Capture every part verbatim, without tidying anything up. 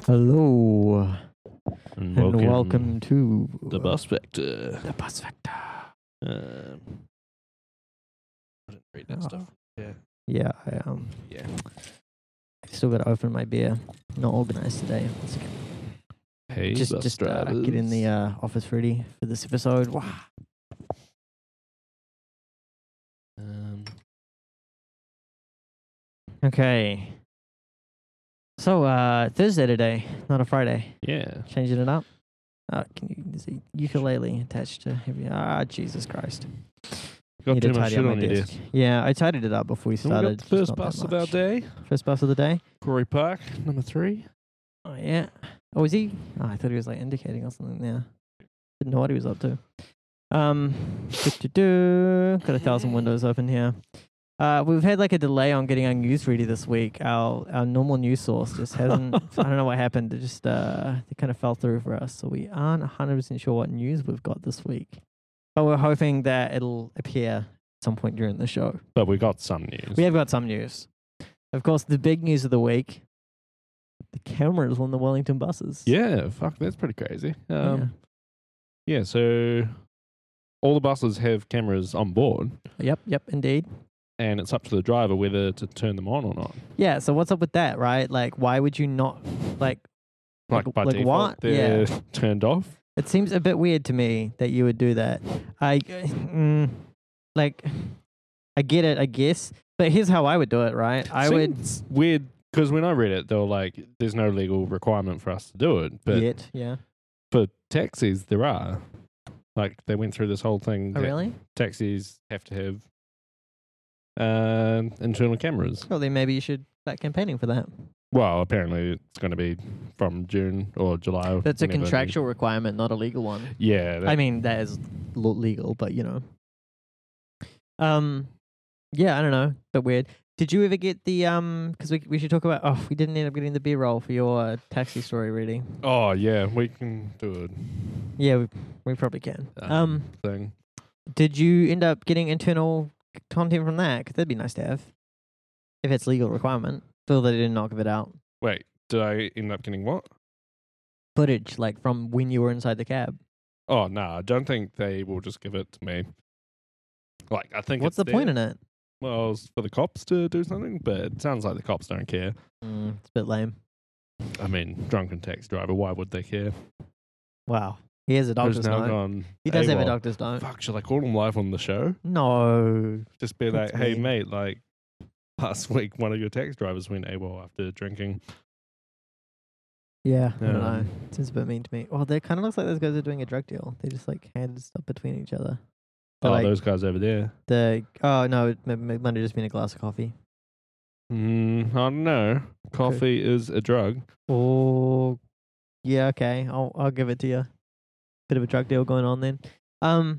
Hello, And and welcome, welcome to the Bus Vector. The Bus Vector. Um, I didn't read that Oh. stuff. Yeah. Yeah, I um, Yeah. I still got to open my beer. Not organized today. One second. Hey, just bus just uh, drivers. get in the uh, office ready for this episode. Wow. Um, Okay. So uh, Thursday today, not a Friday. yeah. Changing it up. Uh, can you there's a ukulele attached to heavy? Ah, Jesus Christ. Got Need too to much tidy shit up my on your desk. desk. Yeah, I tidied it up before we And we started. got the just first not that bus of our much. day. First bus of the day. Corey Park, number three. Oh, yeah. Oh, was he? Oh, I thought he was like indicating or something. Yeah. Didn't know what he was up to. Um, do-do-do. Got a thousand windows open here. Uh, we've had like a delay on getting our news ready this week. Our our normal news source just hasn't. I don't know what happened. It just uh, it kind of fell through for us, so we aren't one hundred percent sure what news we've got this week. But we're hoping that it'll appear at some point during the show. But we got some news. We have got some news. Of course, the big news of the week: the cameras on the Wellington buses. Yeah, fuck, that's pretty crazy. Um, Yeah. yeah, so all the buses have cameras on board, Yep. Yep. Indeed. and it's up to the driver whether to turn them on or not. Yeah, so what's up with that, right? Like, why would you not, like, Like, Like- by like default, what? they're Yeah. turned off. it seems a bit weird to me that you would do that. I, mm, like, I get it, I guess, but here's how I would do it, right? I would, Seems weird because when I read it, they were like, "There's no legal requirement for us to do it," but yet, yeah. for taxis, there are. Like they went through this whole thing. Oh, that really? Taxis have to have uh, internal cameras. Well, then maybe you should start campaigning for that. Well, apparently it's going to be from June or July. or That's a whenever it is. contractual requirement, not a legal one. Yeah, that, I mean, that is lo- legal, but you know. Um, yeah, I don't know, but weird. Did you ever get the um? Because we we should talk about. Oh, we didn't end up getting the B roll for your uh, taxi story reading. oh yeah, we can do it. Yeah, we we probably can. Um, Um, thing. did you end up getting internal content from that? 'Cause that'd be nice to have, if it's legal requirement. Feel they didn't knock it out. Wait, did I end up getting what? Footage like from when you were inside the cab. Oh no, I don't think they will just give it to me. Like I think. What's it's the point there. in it? Well, it's for the cops to do something, but it sounds like the cops don't care. Mm, it's a bit lame. I mean, drunken taxi driver, why would they care? Wow, he has a Who's doctor's now note. gone, He does have a AWOL. doctor's note. Fuck, should I call him live on the show? No. Just be That's like, hey, mean. mate, like, last week one of your taxi drivers went AWOL after drinking. Yeah, I don't know. Um, Seems a bit mean to me. Well, they kind of looks like those guys are doing a drug deal. They just like handed stuff between each other. But, Oh, like, those guys over there. the oh no, it, it might have just been a glass of coffee. Mm, I don't know. Coffee is a drug. Oh, yeah, okay. I'll I'll give it to you. Bit of a drug deal going on then. Um,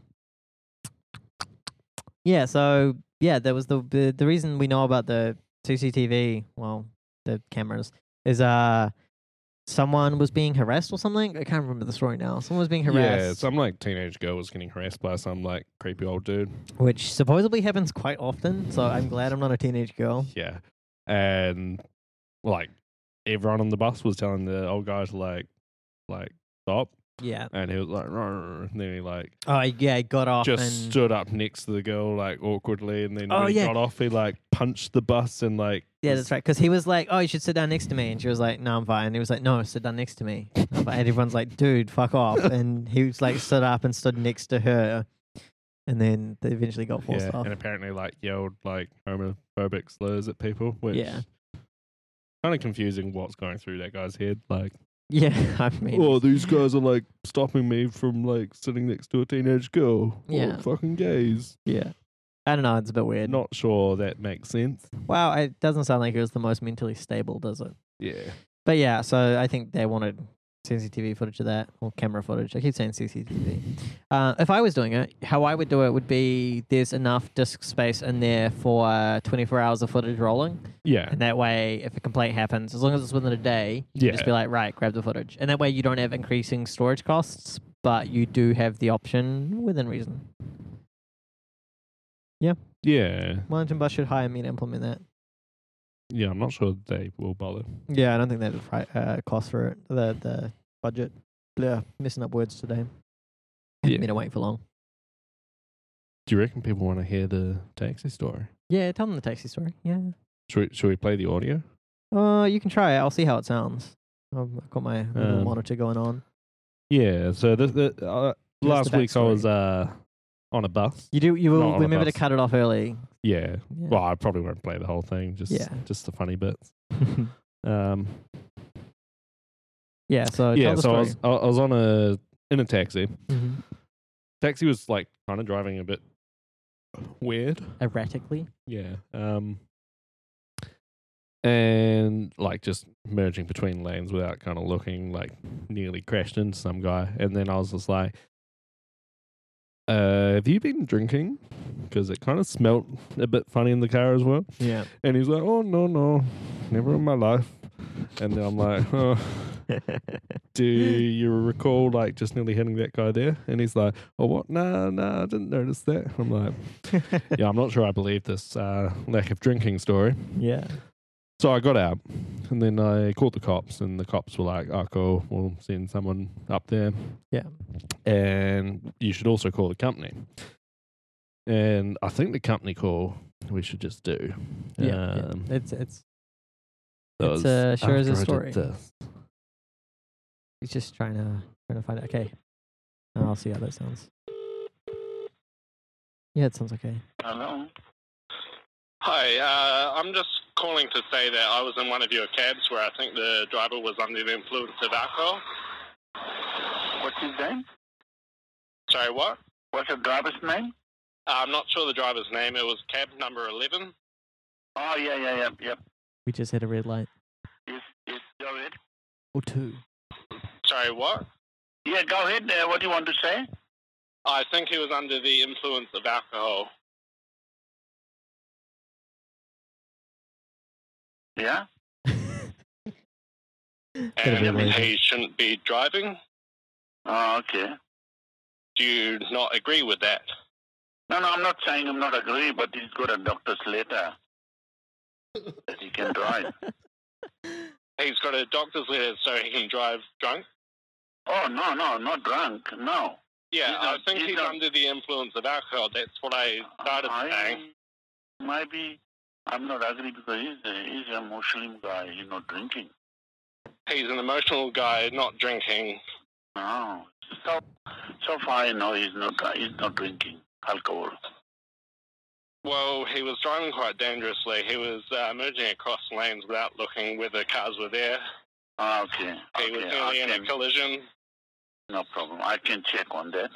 yeah. So yeah, there was the the, the reason we know about the C C T V, well, the cameras, is uh, someone was being harassed or something. I can't remember the story now. Someone was being harassed, Yeah, some like teenage girl was getting harassed by some like creepy old dude. which supposedly happens quite often. So I'm glad I'm not a teenage girl. Yeah, and like everyone on the bus was telling the old guy to like, like stop, Yeah. and he was like, "Rrr," and then he like Oh yeah, I got off just and stood up next to the girl like awkwardly, and then Oh, when he yeah. got off, he like punched the bus and like yeah, was- that's right. Because he was like, "Oh, you should sit down next to me," and she was like, "No, I'm fine." And he was like, "No, sit down next to me." But everyone's like, "Dude, fuck off!" And he was like, stood up and stood next to her, and then they eventually got forced yeah, off. and apparently like yelled like homophobic slurs at people, which Yeah. kind of confusing what's going through that guy's head. Like, Yeah, I mean, oh, these guys are like stopping me from like sitting next to a teenage girl. Yeah. Oh, fucking gays. yeah. I don't know. It's a bit weird. Not sure that makes sense. Wow, it doesn't sound like he was the most mentally stable, does it? Yeah. But yeah, so I think they wanted C C T V footage of that, or camera footage. I keep saying C C T V. Uh, if I was doing it, how I would do it would be there's enough disk space in there for uh, twenty-four hours of footage rolling. Yeah. And that way, if a complaint happens, as long as it's within a day, you Yeah. can just be like, right, grab the footage. And that way you don't have increasing storage costs, but you do have the option within reason. Yeah. Wellington Bus should hire me to implement that. Yeah, I'm not sure they will bother. Yeah, I don't think they have the pri- uh, cost for it. The the budget. Yeah, messing up words today. Haven't Yeah. been awake for long. Do you reckon people want to hear the taxi story? Yeah, tell them the taxi story. Yeah. Should we, should we play the audio? Uh, you can try it. I'll see how it sounds. I've got my little Um, monitor going on. Yeah. So the, the uh, Give us last the week I backstory. was uh on a bus. You do. You not will on a remember to bus. cut it off early. Yeah. Yeah. Well, I probably won't play the whole thing. Just Yeah. just the funny bits. Um. yeah. So yeah. tell the So I story. was I I was on a in a taxi. Mhm. Taxi was like kind of driving a bit weird. Erratically. Yeah. Um. And like just merging between lanes without kind of looking, like nearly crashed into some guy. And then I was just like, uh, have you been drinking? Because it kind of smelt a bit funny in the car as well. Yeah. And he's like, oh, no, no, never in my life. And then I'm like, oh, do you recall like just nearly hitting that guy there? And he's like, oh, what? Nah, nah, I didn't notice that. I'm like, yeah, I'm not sure I believe this uh, lack of drinking story. yeah. So I got out, and then I called the cops, and the cops were like, oh, cool, we'll send someone up there. Yeah. And you should also call the company. And I think the company call we should just do. Yeah. Um, yeah. It's it's that it's was uh, sure as a after I did story. this. He's just trying to trying to find it. Okay. I'll see how that sounds. Yeah, it sounds okay. Hello. Hi, uh, I'm just calling to say that I was in one of your cabs where I think the driver was under the influence of alcohol. What's his name? Sorry, what? What's the driver's name? Uh, I'm not sure the driver's name. It was cab number eleven. Oh, yeah, yeah, yeah, yep. We just hit a red light. Yes, yes, go ahead. Or two. Sorry, what? Yeah, go ahead. Uh, what do you want to say? I think he was under the influence of alcohol. Yeah? Bit of And a lazy. he shouldn't be driving. Oh, okay. Do you not agree with that? No, no, I'm not saying I'm not agree, but he's got a doctor's letter that he can drive. He's got a doctor's letter so he can drive drunk? Oh, no, no, not drunk. No. Yeah, He's I not- think he's he's not- under the influence of alcohol. That's what I started I, saying. Maybe I'm not agree because he's a, he's a Muslim guy. He's not drinking. He's an emotional guy, not drinking. No. So, so far I know he's not, he's not drinking alcohol. Well, he was driving quite dangerously. He was uh, merging across lanes without looking whether cars were there. Ah, okay. He was okay. nearly I in a can- collision. No problem. I can check on that.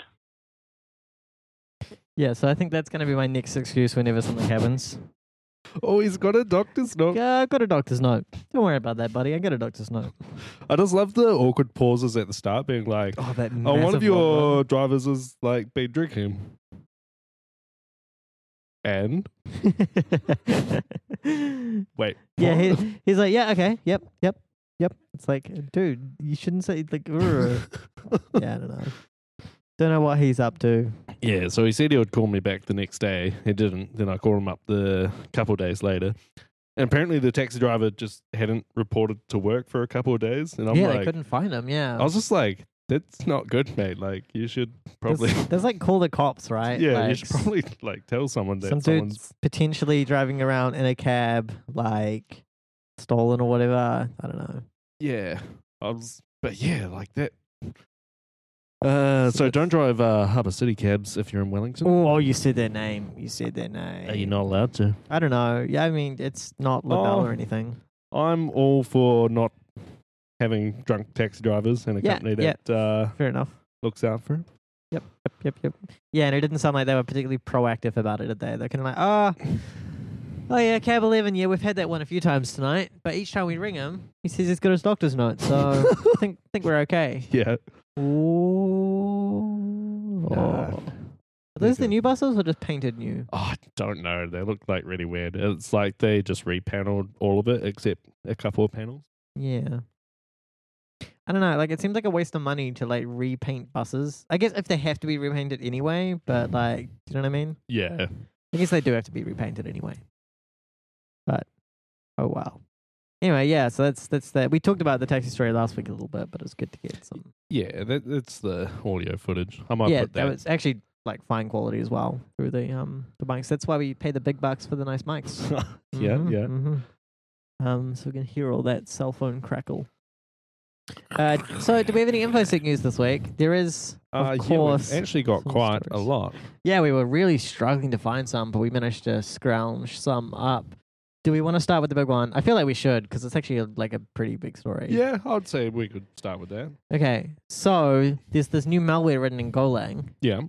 Yeah, so I think that's going to be my next excuse whenever something happens. Oh, he's got a doctor's note. Yeah, I got a doctor's note. Don't worry about that, buddy. I got a doctor's note. I just love the awkward pauses at the start, being like, Oh, that oh, one of massive your log drivers has like been drinking. And run. wait, Yeah, what? he, he's like, yeah, okay, yep, yep, yep. It's like, dude, you shouldn't say like, "Urgh." Yeah, I don't know. Don't know what he's up to. Yeah, so he said he would call me back the next day. He didn't. Then I called him up the couple days later. And apparently the taxi driver just hadn't reported to work for a couple of days. And I'm yeah, they like, couldn't find him. Yeah, I was just like, that's not good, mate. Like, you should probably, There's, there's like call the cops, right? yeah, like, you should probably like tell someone that some dude's someone's, potentially driving around in a cab, like stolen or whatever. I don't know. yeah. I was, but yeah, like that. Uh, so don't drive uh, Harbour City cabs if you're in Wellington. Oh, you said their name. You said their name. Are you not allowed to? I don't know. Yeah, I mean, it's not LaBelle Oh. or anything. I'm all for not having drunk taxi drivers and a Yeah, company yeah. that uh, Fair enough. looks out for it. Yep, yep, yep, yep. Yeah, and it didn't sound like they were particularly proactive about it, did they? They're kind of like, ah, oh yeah, cab eleven. Yeah, we've had that one a few times tonight, but each time we ring him, he says he's got his doctor's note, so I think think we're okay. Yeah. Ooh. No. Are those the Okay. new buses or just painted new? Oh, I don't know. They look like really weird. It's like they just repaneled all of it except a couple of panels. Yeah. I don't know. Like, it seems like a waste of money to like repaint buses. I guess if they have to be repainted anyway, but like, you know what I mean? Yeah. I guess they do have to be repainted anyway. But Oh wow. Anyway, yeah. So that's that's that. We talked about the taxi story last week a little bit, but it's good to get some. Yeah, that, that's the audio footage. I might yeah, put that. that was actually like fine quality as well through the um the mics. That's why we pay the big bucks for the nice mics. yeah, Mhm, yeah. mhm. Um, so we can hear all that cell phone crackle. Uh, so do we have any InfoSec news this week? There is, of Uh, course. yeah, we've actually got some quite a stories. lot. Yeah, we were really struggling to find some, but we managed to scrounge some up. Do we want to start with the big one? I feel like we should because it's actually a, like a pretty big story. Yeah, I'd say we could start with that. Okay, so there's this new malware written in Golang. Yeah.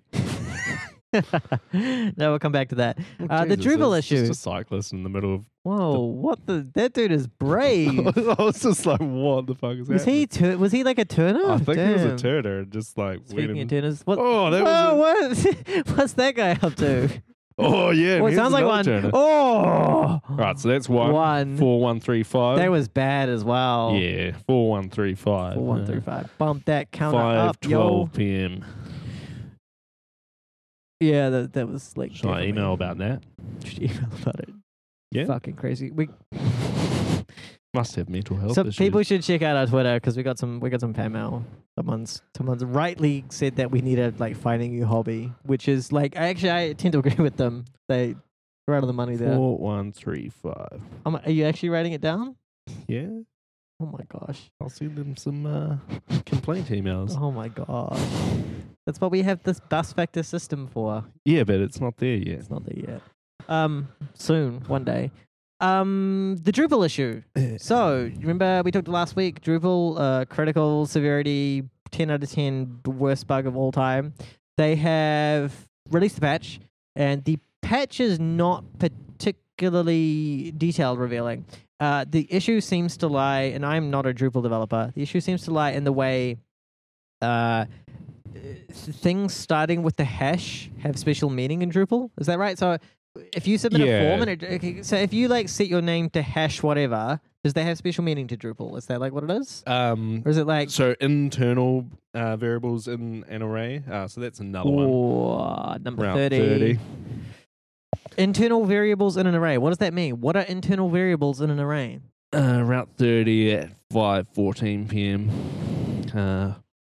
No, we'll come back to that. Oh, Uh, the Jesus, Drupal it's issue. Just a cyclist in the middle of. Whoa, what the? That dude is brave. I was just like, what the fuck is was happening? he? Tur- was he like a turner? I think he was a Damn. turner, just like. Speaking went of in- turners, what? Oh, that Whoa, was. what? What's that guy up to? Oh yeah, Well, it here's sounds like another one. turner. Oh, Right, so that's one. One. Four one three five. that was bad as well. Yeah, four one three five. Four one three five. Bump that counter Five up, yo. twelve p.m. Yeah, that that was like. Should I email about that? Should you email about it? Yeah. Fucking crazy. We Must have mental health so issues. people should check out our Twitter because we got some we got some fan mail. Someone's someone's rightly said that we need a like finding your hobby, which is like I actually I tend to agree with them. They are out of the money there. Four one three five. Um, are you actually writing it down? Yeah, Oh my gosh. I'll send them some uh, complaint emails. Oh my gosh. That's what we have this bus factor system for. Yeah, but it's not there yet. It's not there yet. Um, soon, one day. Um, the Drupal issue. So, you remember we talked last week, Drupal, uh, critical severity, ten out of ten, worst bug of all time. They have released the patch, and the patch is not particularly detailed revealing. Uh, the issue seems to lie, and I'm not a Drupal developer, the issue seems to lie in the way uh, things starting with the hash have special meaning in Drupal. Is that right? So if you submit Yeah. a form, and it, okay, so if you like set your name to hash whatever, does that have special meaning to Drupal? Is that like what it is? Um, Or is it like so internal uh, variables in an array. Uh, so that's another one. oh, number Route thirty. thirty. Internal variables in an array. What does that mean? What are internal variables in an array? Uh, Route thirty at five fourteen p.m. Uh,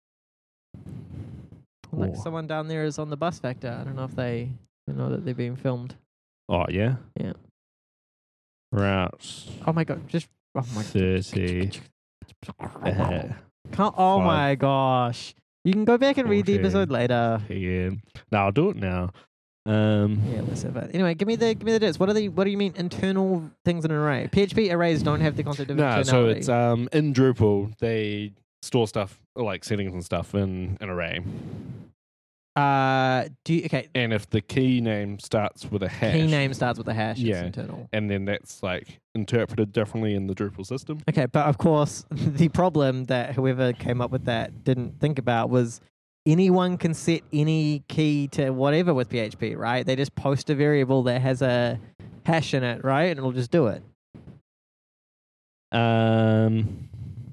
Like Oh. someone down there is on the bus factor. I don't know if they they know that they're being filmed. oh yeah. Yeah. Route Oh my god! Just oh my. thirty. Uh, Can't, oh Five. my gosh! You can go back and read the Fourteen. episode later. p.m. No, I'll do it now. Um, Yeah, let's have it. Anyway, give me the give me the bits. What are the what do you mean internal things in an array? P H P arrays don't have the concept of no, internality. so it's um in Drupal they store stuff like settings and stuff in an array, uh, do you, okay. and if the key name starts with a hash, Key name starts with a hash. It's Yeah. internal. and then that's like interpreted differently in the Drupal system. Okay, but of course, the problem that whoever came up with that didn't think about was anyone can set any key to whatever with P H P, right? They just post a variable that has a hash in it, right? And it'll just do it. Um,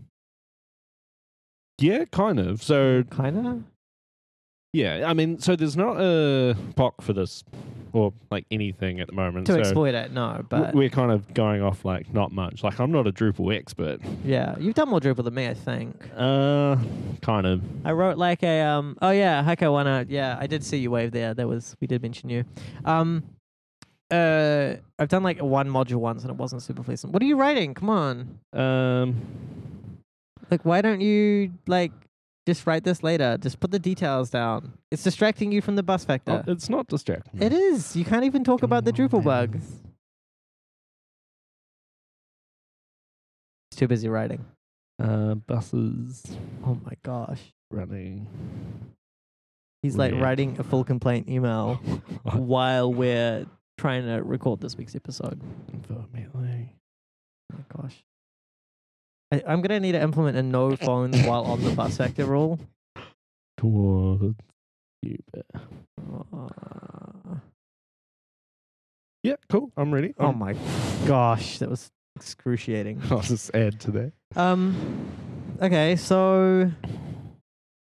yeah, kind of. So Kind of? yeah, I mean, so there's not a P O C for this or like anything at the moment. To so exploit it, no. w- But we're kind of going off like not much. Like I'm not a Drupal expert. yeah, you've done more Drupal than me, I think. Uh, kind of. I wrote like a um. Oh yeah, Hako wanna. Yeah, I did see you wave there. That was we did mention you. Um, uh, I've done like one module once and it wasn't super pleasant. What are you writing? Come on. Um, Like, why don't you like just write this later? Just put the details down. It's distracting you from the bus factor. oh, it's not distracting. me. It is. You can't even talk about the Come Drupal on, bug. man. It's too busy writing. Uh, buses Oh my gosh. running. He's like Yeah. writing a full complaint email while we're trying to record this week's episode. Informatically. Oh my gosh. I, I'm gonna need to implement a no phones while on the bus factor rule. Towards you. Uh, Yeah, cool. I'm ready. oh Um, my gosh, that was excruciating. I'll just add to that. Um. Okay, so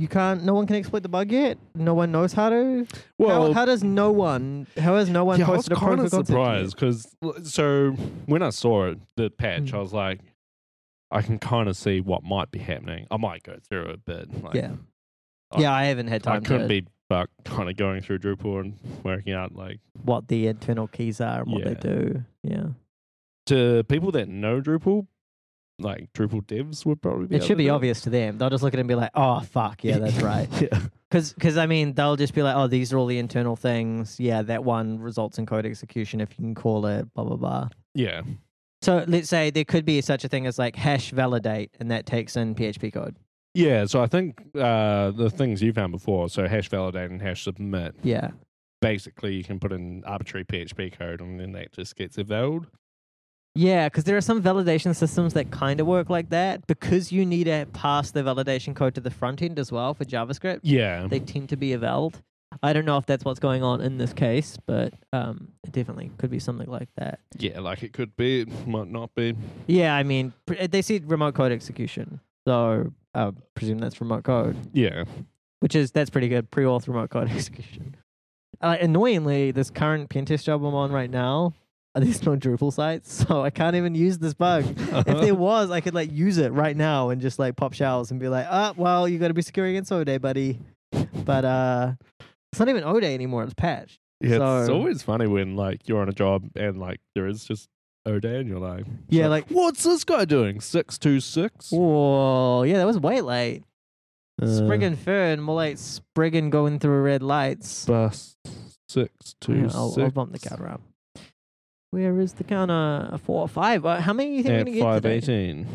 You can't. No one can exploit the bug yet. No one knows how to. Well, how, how does no one? How has no one yeah, I was posted a kind proof of of concept surprised because so when I saw it, the patch, Mm. I was like, I can kind of see what might be happening. I might go through it, but like, yet? Yeah. I- yeah, I haven't had I time couldn't to be fucked kind of going through Drupal and working out like what the internal keys are and what they Yeah. do. Yeah. to people that know Drupal, like Drupal devs would probably be. It able should to be do obvious to them. They'll just look at it and be like, "Oh, fuck, yeah, that's right." yeah. Because, I mean, they'll just be like, "Oh, these are all the internal things. Yeah, that one results in code execution if you can call it blah blah blah." Yeah. So let's say there could be such a thing as like hash validate, and that takes in P H P code. Yeah. So I think uh, the things you found before, so hash validate and hash submit, Yeah. basically you can put in arbitrary P H P code and then that just gets evaled. Yeah, because there are some validation systems that kind of work like that. Because you need to pass the validation code to the front end as well for JavaScript. Yeah. They tend to be evaled. I don't know if that's what's going on in this case, but um, it definitely could be something like that. Yeah, like it could be, it might not be. Yeah, I mean, pr- they see remote code execution, so I presume that's remote code, Yeah. which is that's pretty good. Pre-auth remote code execution. Uh, annoyingly, this current pen test job I'm on right now, uh, there's no Drupal sites, so I can't even use this bug. If there was, I could like use it right now and just like pop shells and be like, ah, well, you got to be secure against O day, buddy. But uh, it's not even O day anymore. It's patched. Yeah, it's So- always funny when like you're on a job and like there is just O day and you're like, Yeah, so, like- what's this guy doing? Six two six. Whoa, yeah, that was way late. Uh, Spriggan Fern, more like Spriggan going through red lights. bus six two Yeah, six. I'll, I'll bump the counter up. Where is the counter? A four or five? Uh, how many do you think we're At going to get five today? eighteen.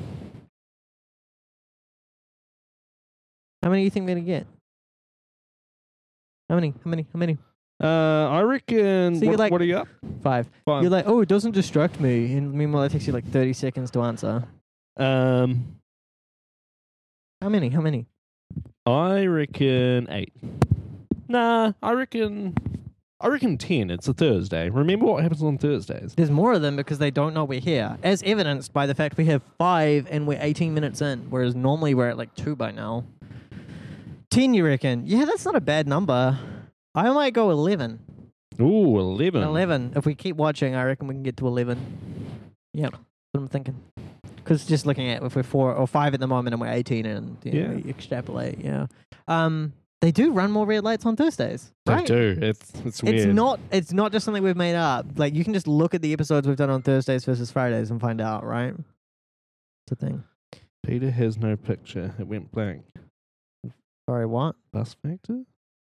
How many do you think we're going to get? How many? How many? How many? Uh, I reckon. So you're what, like- what are you up? Five. Five. You're like, oh, it doesn't distract me. And meanwhile, it takes you like thirty seconds to answer. Um, How many? How many? I reckon eight. Nah, I reckon. I reckon ten. It's a Thursday. Remember what happens on Thursdays? There's more of them because they don't know we're here, as evidenced by the fact we have five and we're eighteen minutes in, whereas normally we're at like two by now. ten, you reckon? Yeah, that's not a bad number. I might go eleven. Ooh, eleven. eleven. If we keep watching, I reckon we can get to eleven. Yep, that's what I'm thinking. Because just looking at if we're four or five at the moment and we're eighteen and you know, Yeah. we extrapolate, yeah. Um, they do run more red lights on Thursdays, They right? do. It's it's weird. It's not. It's not just something we've made up. Like you can just look at the episodes we've done on Thursdays versus Fridays and find out, right? It's a thing. Peter has no picture. It went blank. Sorry, what? Bus factor?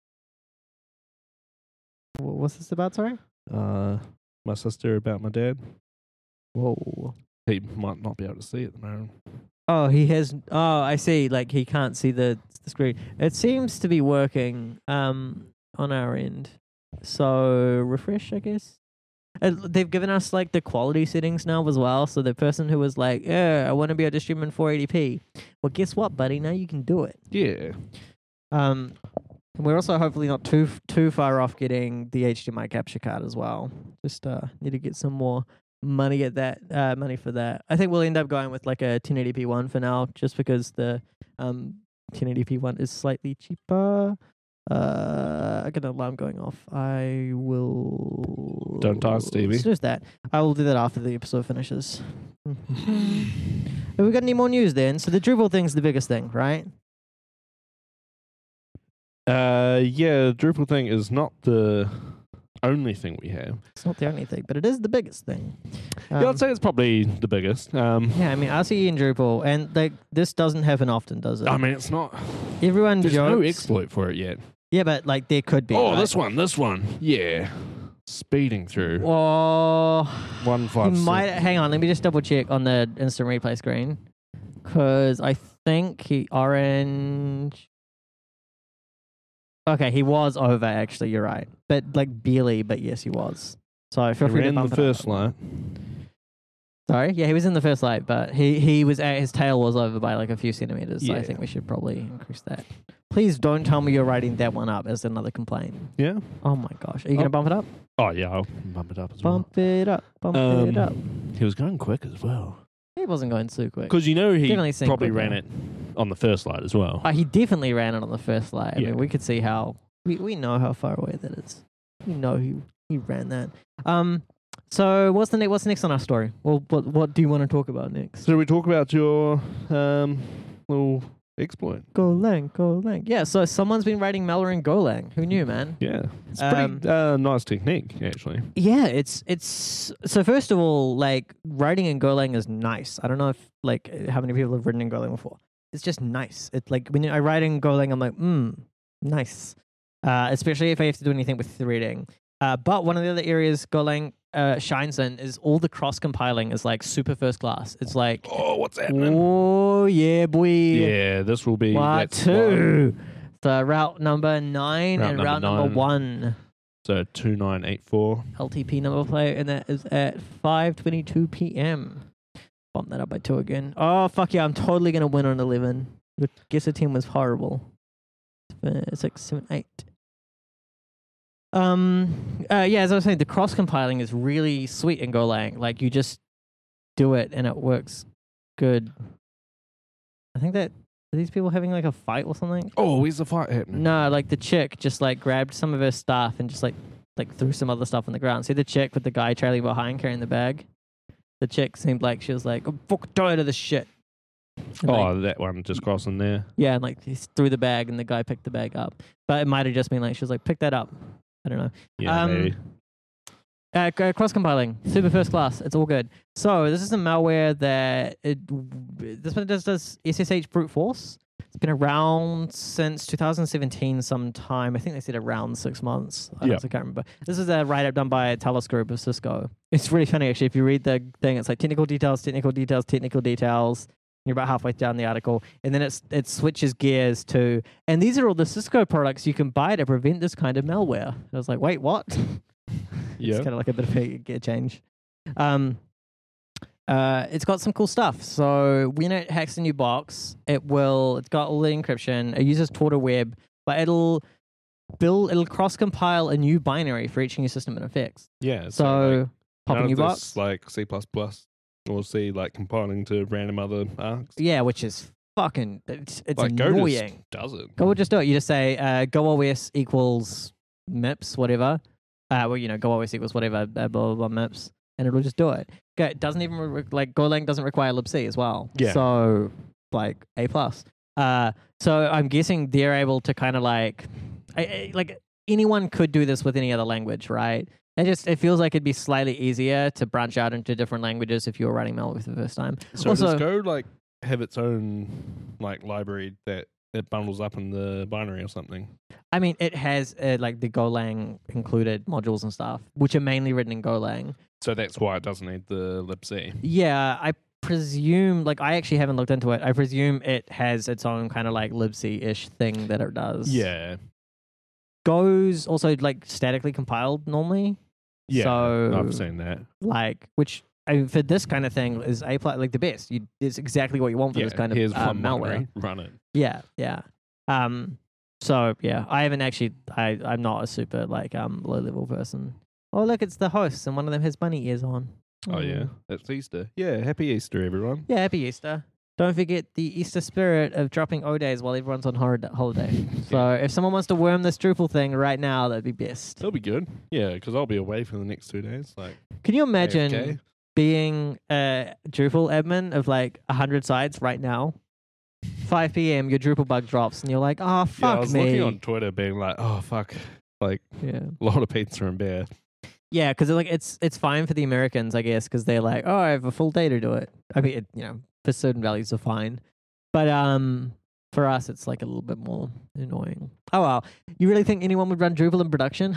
Wh- What's this about? Sorry. Uh, my sister about my dad. Whoa. He might not be able to see at the moment. Oh, he has. Oh, I see. Like he can't see the, the screen. It seems to be working um, on our end. So refresh, I guess. Uh, they've given us like the quality settings now as well. So the person who was like, "Yeah, I want to be able to stream in four eighty p." Well, guess what, buddy? Now you can do it. Yeah. Um, and we're also hopefully not too too far off getting the H D M I capture card as well. Just uh, need to get some more money at that uh, money for that. I think we'll end up going with like a ten eighty p one for now, just because the um ten eighty p one is slightly cheaper. Uh, I got an alarm going off. I will. Don't die, Stevie. Let's just that. I will do that after the episode finishes. Have we got any more news then? So the Drupal thing's the biggest thing, right? Uh, yeah. Drupal thing is not the only thing we have. It's not the only thing, but it is the biggest thing. yeah, Um, I'd say it's probably the biggest. Um, yeah, I mean, R C E and Drupal, and like this doesn't happen often, does it? I mean, it's not. Everyone There's jokes. no exploit for it yet. Yeah, but like there could be. Oh, right? this one, this one. Yeah. Speeding through. Oh, One he five. might. six. Hang on, let me just double check on the instant replay screen, because I think he orange. Okay, he was over. Actually, you're right, but like barely. But yes, he was. So feel He free to ran the bump it first up. light. Sorry, yeah, he was in the first light, but he he was at, his tail was over by like a few centimeters. So I Yeah. think we should probably increase that. Please don't tell me you're writing that one up as another complaint. Yeah. Oh my gosh, are you gonna Oh. bump it up? Oh yeah, I'll bump it up as well. Bump it up, bump Um, it up. He was going quick as well. He wasn't going too quick. Because you know he Definitely sing probably quicker. ran it on the first light as well. Uh, he definitely ran it on the first light. I Yeah. mean, we could see how we, we know how far away that is. We know he he ran that. Um. So what's the next? What's next on our story? Well, what what do you want to talk about next? So we talk about your um little exploit. Golang, Golang. Yeah. So someone's been writing malware in Golang. Who knew, man? Yeah, it's a Um, pretty uh, nice technique actually. Yeah, it's it's so first of all, like writing in Golang is nice. I don't know if like how many people have written in Golang before. It's just nice. It's like when I write in Golang, I'm like, hmm, nice. Uh, especially if I have to do anything with threading. Uh, but one of the other areas Golang uh, shines in is all the cross compiling is like super first class. It's like, Oh, what's happening? oh yeah, boy. Yeah, this will be What that's two? So route number nine Route and number route number nine. one. So two nine eight four. L T P number plate, and that is at five twenty-two p.m. Bump that up by two again. Oh, fuck yeah, I'm totally going to win on eleven. Your guess team was horrible. Uh, six, seven, eight. Um, uh, yeah, as I was saying, the cross-compiling is really sweet in Golang. Like, you just do it, and it works good. I think that... Are these people having, like, a fight or something? Oh, where's the fight happening? No, like, the chick just, like, grabbed some of her stuff and just, like, like threw some other stuff on the ground. See the chick with the guy trailing behind carrying the bag? The chick seemed like she was like, I'm fucking tired of this shit. And, Oh, like, that one just crossing there. yeah, and like he threw the bag and the guy picked the bag up. But it might have just been like, she was like, pick that up. I don't know. Yeah, Um, maybe. Uh, c- cross compiling, super first class. It's all good. So this is a malware that it, this one does does S S H brute force. It's been around since two thousand seventeen sometime. I think they said around six months. I Yeah. honestly can't remember. This is a write-up done by Talos Group of Cisco. It's really funny, actually. If you read the thing, it's like technical details, technical details, technical details. You're about halfway down the article. And then it's it switches gears to, and these are all the Cisco products you can buy to prevent this kind of malware. I was like, wait, what? Yeah. It's kind of like a bit of a gear change. Um, uh, it's got some cool stuff. So when it hacks a new box, it will. It's got all the encryption. It uses TortoWeb, but it'll build. It'll cross compile a new binary for each new system it affects. Yeah. So like, pop none a new of box. this, like C plus plus or C, like compiling to random other arcs. Yeah, which is fucking. It's, it's like Go annoying. just does it. Go will just do it. You just say uh, GoOS equals MIPS, whatever. Uh, well, you know, GoOS equals whatever, uh, blah, blah, blah, MIPS, and it'll just do it. Go, it doesn't even, re- like, Golang doesn't require libc as well. Yeah. So, like, A+. plus. Uh, so I'm guessing they're able to kind of, like, I, I, like, anyone could do this with any other language, right? It just, it feels like it'd be slightly easier to branch out into different languages if you were writing malware for the first time. So Also- does Go like have its own like library that it bundles up in the binary or something? I mean, it has uh, like the Golang included modules and stuff, which are mainly written in Golang. So that's why it doesn't need the libc. Yeah, I presume, like, I actually haven't looked into it. I presume it has its own kind of like libc-ish thing that it does. Yeah. Go's also like statically compiled normally. Yeah. So, I've seen that. like, which I mean, for this kind of thing is A plus like the best. You, it's exactly what you want for Yeah. this kind of Here's uh, one malware. binary, run it. Yeah, yeah. Um, so yeah, I haven't actually. I I'm not a super like um low level person. Oh look, it's the hosts, and one of them has bunny ears on. Oh yeah, Mm. it's Easter. Yeah, happy Easter, everyone. Yeah, happy Easter. Don't forget the Easter spirit of dropping O days while everyone's on hor- holiday. So if someone wants to worm this Drupal thing right now, that'd be best. That'll be good. Yeah, because I'll be away for the next two days. Like, Can you imagine A F K. being a Drupal admin of like one hundred sites right now? five p.m. your Drupal bug drops and you're like, oh, Yeah, I fuck was me. looking on Twitter, being like, oh fuck, like yeah. a lot of pizza and beer. Yeah, because like it's it's fine for the Americans, I guess, because they're like, oh, I have a full day to do it. I mean, it, you know, for certain values are fine, but um, for us, it's like a little bit more annoying. Oh wow, you really think anyone would run Drupal in production?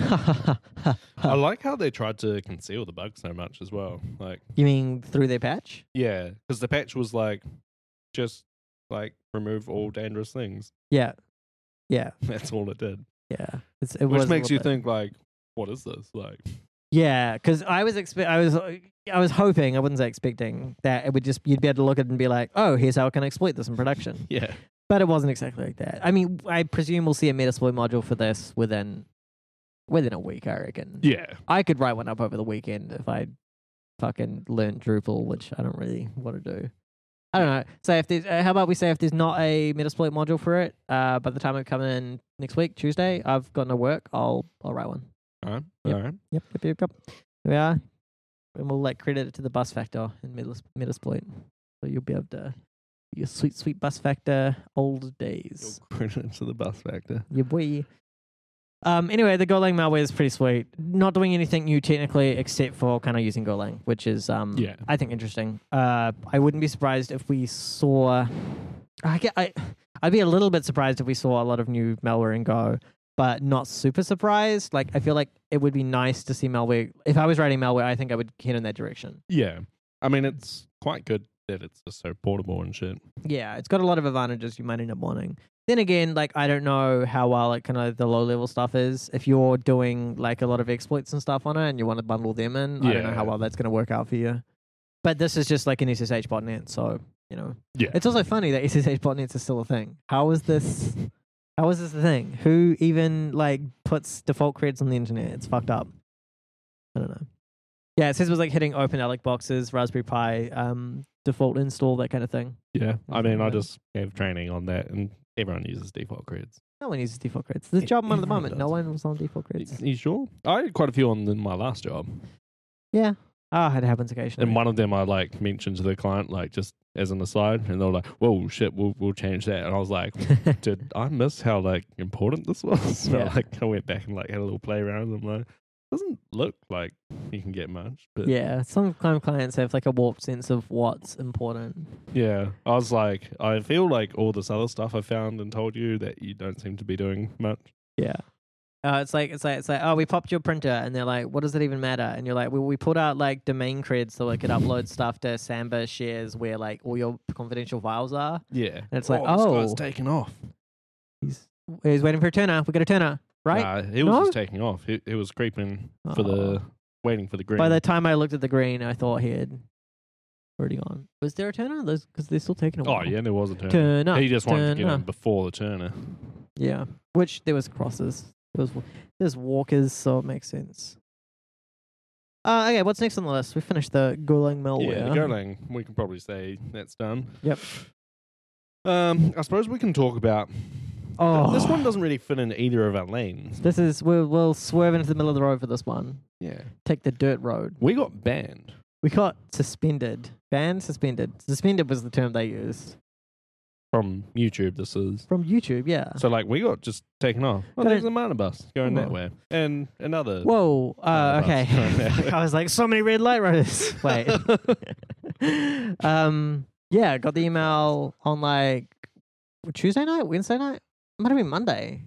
I like how they tried to conceal the bug so much as well. Like, You mean through their patch? yeah, because the patch was like, just like remove all dangerous things. Yeah, yeah, That's all it did. yeah. It's, it Which was a makes little you bit- think like, what is this? Like, Yeah, because I was expect I was uh, I was hoping, I wouldn't say expecting, that it would just you'd be able to look at it and be like, oh, here's how I can exploit this in production. yeah, But it wasn't exactly like that. I mean, I presume we'll see a Metasploit module for this within within a week, I reckon. yeah, I could write one up over the weekend if I fucking learned Drupal, which I don't really want to do. I don't know. So if there's, uh, how about we say if there's not a Metasploit module for it, uh, by the time I come in next week, Tuesday, I've got no work. I'll I'll write one. All right. Yep. All right. Yep, yep, yep, yep. There we are. And we'll like credit it to the bus factor in Metas- Metasploit. So you'll be able to your sweet, sweet bus factor old days. You'll credit to the bus factor. Yeah, boy. Um, anyway, the Golang malware is pretty sweet. Not doing anything new technically, except for kind of using Golang, which is, um, Yeah. I think, interesting. Uh, I wouldn't be surprised if we saw. I get, I, I'd be a little bit surprised if we saw a lot of new malware in Go, but not super surprised. Like, I feel like it would be nice to see malware. If I was writing malware, I think I would head in that direction. Yeah. I mean, it's quite good that it's just so portable and shit. Yeah, it's got a lot of advantages you might end up wanting. Then again, like, I don't know how well like kind of the low level stuff is. If you're doing like a lot of exploits and stuff on it and you want to bundle them in, I don't know how Yeah. well that's going to work out for you. But this is just like an S S H botnet, so, you know. Yeah. It's also funny that S S H botnets are still a thing. How is this how is this a thing? Who even like puts default creds on the internet? It's fucked up. I don't know. Yeah, it says it was like hitting open alec boxes, Raspberry Pi, um, default install, that kind of thing. Yeah. I mean, I Yeah. just gave training on that, and everyone uses default creds. No one uses default creds. There's a job one at the Everyone moment. No does. one was on default creds. You sure? I had quite a few on in my last job. Yeah. Ah, it happens occasionally. And one of them I like mentioned to the client, like just as an aside, and they were like, "Whoa, shit, we'll we'll change that." And I was like, "Did I miss how like important this was?" So Yeah. like I went back and like had a little play around. And I'm like, doesn't look like you can get much, but Yeah, some cli- clients have like a warped sense of what's important. yeah. I was like, I feel like all this other stuff I found and told you that you don't seem to be doing much. Yeah. Uh, it's like it's like it's like oh, we popped your printer, and they're like, what does it even matter? And you're like, well, we put out like domain creds so it could upload stuff to Samba shares where like all your confidential files are. Yeah, And it's like, this oh, guy's taking off. he's he's waiting for a turner. We got a turner, right? Nah, he was No? just taking off. He, he was creeping for the Oh. waiting for the green. By the time I looked at the green, I thought he had already gone. Was there a turner? Because they're still taking a oh while. yeah, there was a turner. Turner. He just wanted to get turner. in before the turner. Yeah, which there was crosses. There was there's walkers, so it makes sense. Uh, okay, what's next on the list? We finished the Golang malware. Yeah, the Golang, we can probably say that's done. Yep. Um, I suppose we can talk about. Oh, This one doesn't really fit in either of our lanes. This is we'll we'll swerve into the middle of the road for this one. Yeah, Take the dirt road. we got banned. We got suspended, banned, suspended. Suspended was the term they used From YouTube, this is. from YouTube. Yeah. So, like, we got just taken off. Oh, Got there's it. a minor bus going that Oh. way. And another. Whoa. Uh, Uh, okay. bus. I was like, so many red light riders. Wait. um. Yeah. Got the email on like Tuesday night, Wednesday night. Might have been Monday.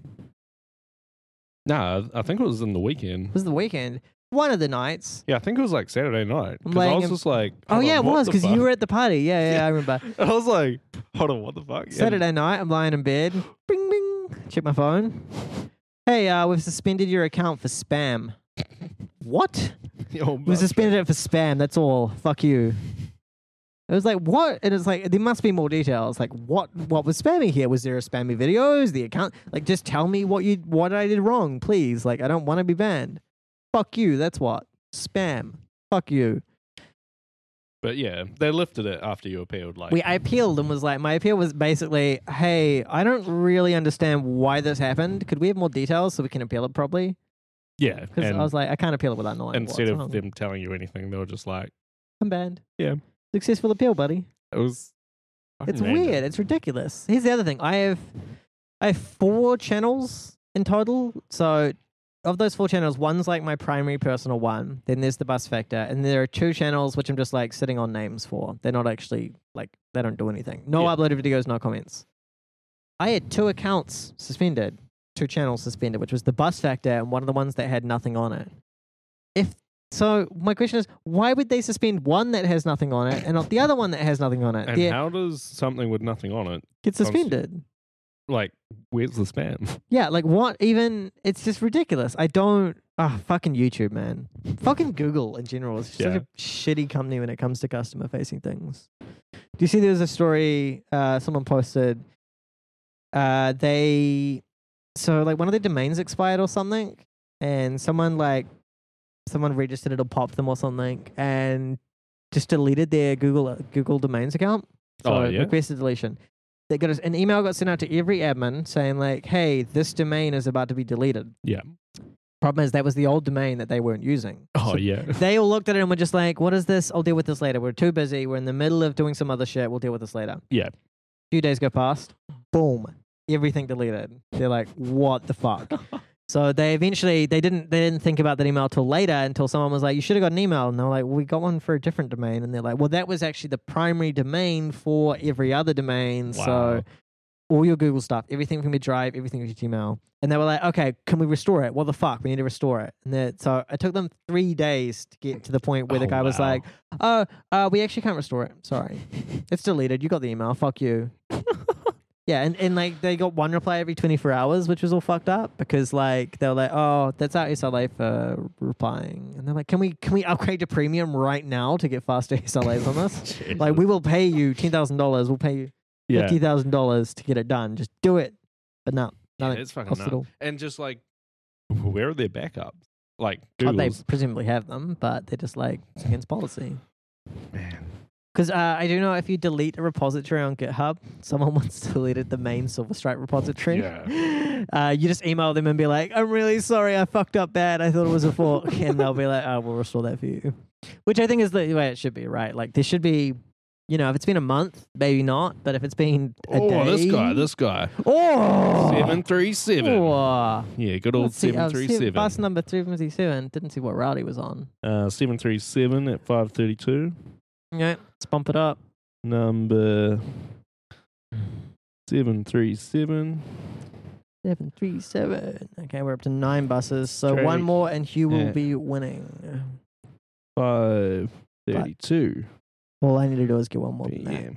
Nah, I think it was in the weekend. It was the weekend. One of the nights. Yeah, I think it was like Saturday night. I'm Because I laying was in- just like. Oh hold yeah, on, it what was the because you fuck? were at the party. Yeah, yeah, Yeah. I remember. I was like, hold on, what the fuck? And- Saturday night, I'm lying in bed. Bing, bing. Check my phone. Hey, uh, we've suspended your account for spam. What? Yo, We bus- suspended it for spam. That's all. Fuck you. It was like, what? And it's like, there must be more details. Like, what? What was spammy here? Was there a spammy video? Is the account like? Just tell me what you what I did wrong, please. Like, I don't want to be banned. Fuck you. That's what spam. Fuck you. But yeah, they lifted it after you appealed. Like, We I appealed and was like, my appeal was basically, hey, I don't really understand why this happened. Could we have more details so we can appeal it properly? yeah. Because And I was like, I can't appeal it without knowing. instead what's of wrong. them telling you anything, they were just like, I'm banned. Yeah. Successful appeal, buddy. it was. It's fucking random. weird. It's ridiculous. Here's the other thing. I have I have four channels in total. So of those four channels, one's like my primary personal one. Then there's the bus factor. And there are two channels which I'm just like sitting on names for. They're not actually like they don't do anything. No Yeah. uploaded videos, no comments. I had two accounts suspended, two channels suspended, which was the bus factor and one of the ones that had nothing on it. If so, my question is, why would they suspend one that has nothing on it and not the other one that has nothing on it? And The- how does something with nothing on it, get suspended. like, where's the spam? Yeah, like what even? It's just ridiculous. I don't. Ah, fucking YouTube, man. Fucking Google in general is such Yeah. a shitty company when it comes to customer facing things. Do you see there was a story uh, someone posted? Uh, they so like one of their domains expired or something, and someone like someone registered it or popped them or something, and just deleted their Google Google domains account. So Oh, yeah? requested deletion. They got a, an email got sent out to every admin saying like, "Hey, this domain is about to be deleted." Yeah. Problem is that was the old domain that they weren't using. Oh, So yeah. they all looked at it and were just like, "What is this? I'll deal with this later. We're too busy. We're in the middle of doing some other shit. We'll deal with this later." Yeah. A few days go past. Boom. Everything deleted. They're like, "What the fuck?" So they eventually they didn't they didn't think about that email till later until someone was like, "You should have got an email." And they were like, well, "We got one for a different domain." And they're like, "Well, that was actually the primary domain for every other domain." Wow. So all your Google stuff, everything from your Drive, everything from your Gmail. And they were like, "Okay, can we restore it? What the fuck? We need to restore it." And then, so it took them three days to get to the point where the Oh, guy was wow. like, "Oh, uh, we actually can't restore it. Sorry, it's deleted. You got the email. Fuck you." Yeah, and, and like they got one reply every twenty-four hours, which was all fucked up because like they were like, "Oh, that's our S L A for replying," and they're like, "Can we can we upgrade to premium right now to get faster S L As on this? Like we will pay you ten thousand dollars. We'll pay you Yeah. fifty thousand dollars to get it done. Just do it." But no, Yeah, nothing. it's fucking cost it nuts. all. And just like, where are their backups? Like, Oh, they Google's. presumably have them, but they're just like it's against policy. Man. Because uh, I do know if you delete a repository on GitHub, someone once deleted the main Silverstripe repository. Yeah. Uh, you just email them and be like, "I'm really sorry, I fucked up bad. I thought it was a fork," and they'll be like, "Oh, we'll restore that for you." Which I think is the way it should be, right? Like there should be, you know, if it's been a month, maybe not, but if it's been a Oh, day, this guy, this guy. oh, seven three seven. Oh. Yeah, good old Let's see, uh, seven three see, bus seven. number three three seven. Didn't see what route he was on. Uh, seven three seven at five thirty-two. Okay, let's bump it up. Number seven three seven. Seven three seven. Okay, we're up to nine buses. So Straight. one more, and Hugh will Yeah. be winning. five thirty-two All I need to do is get one more than p that. m.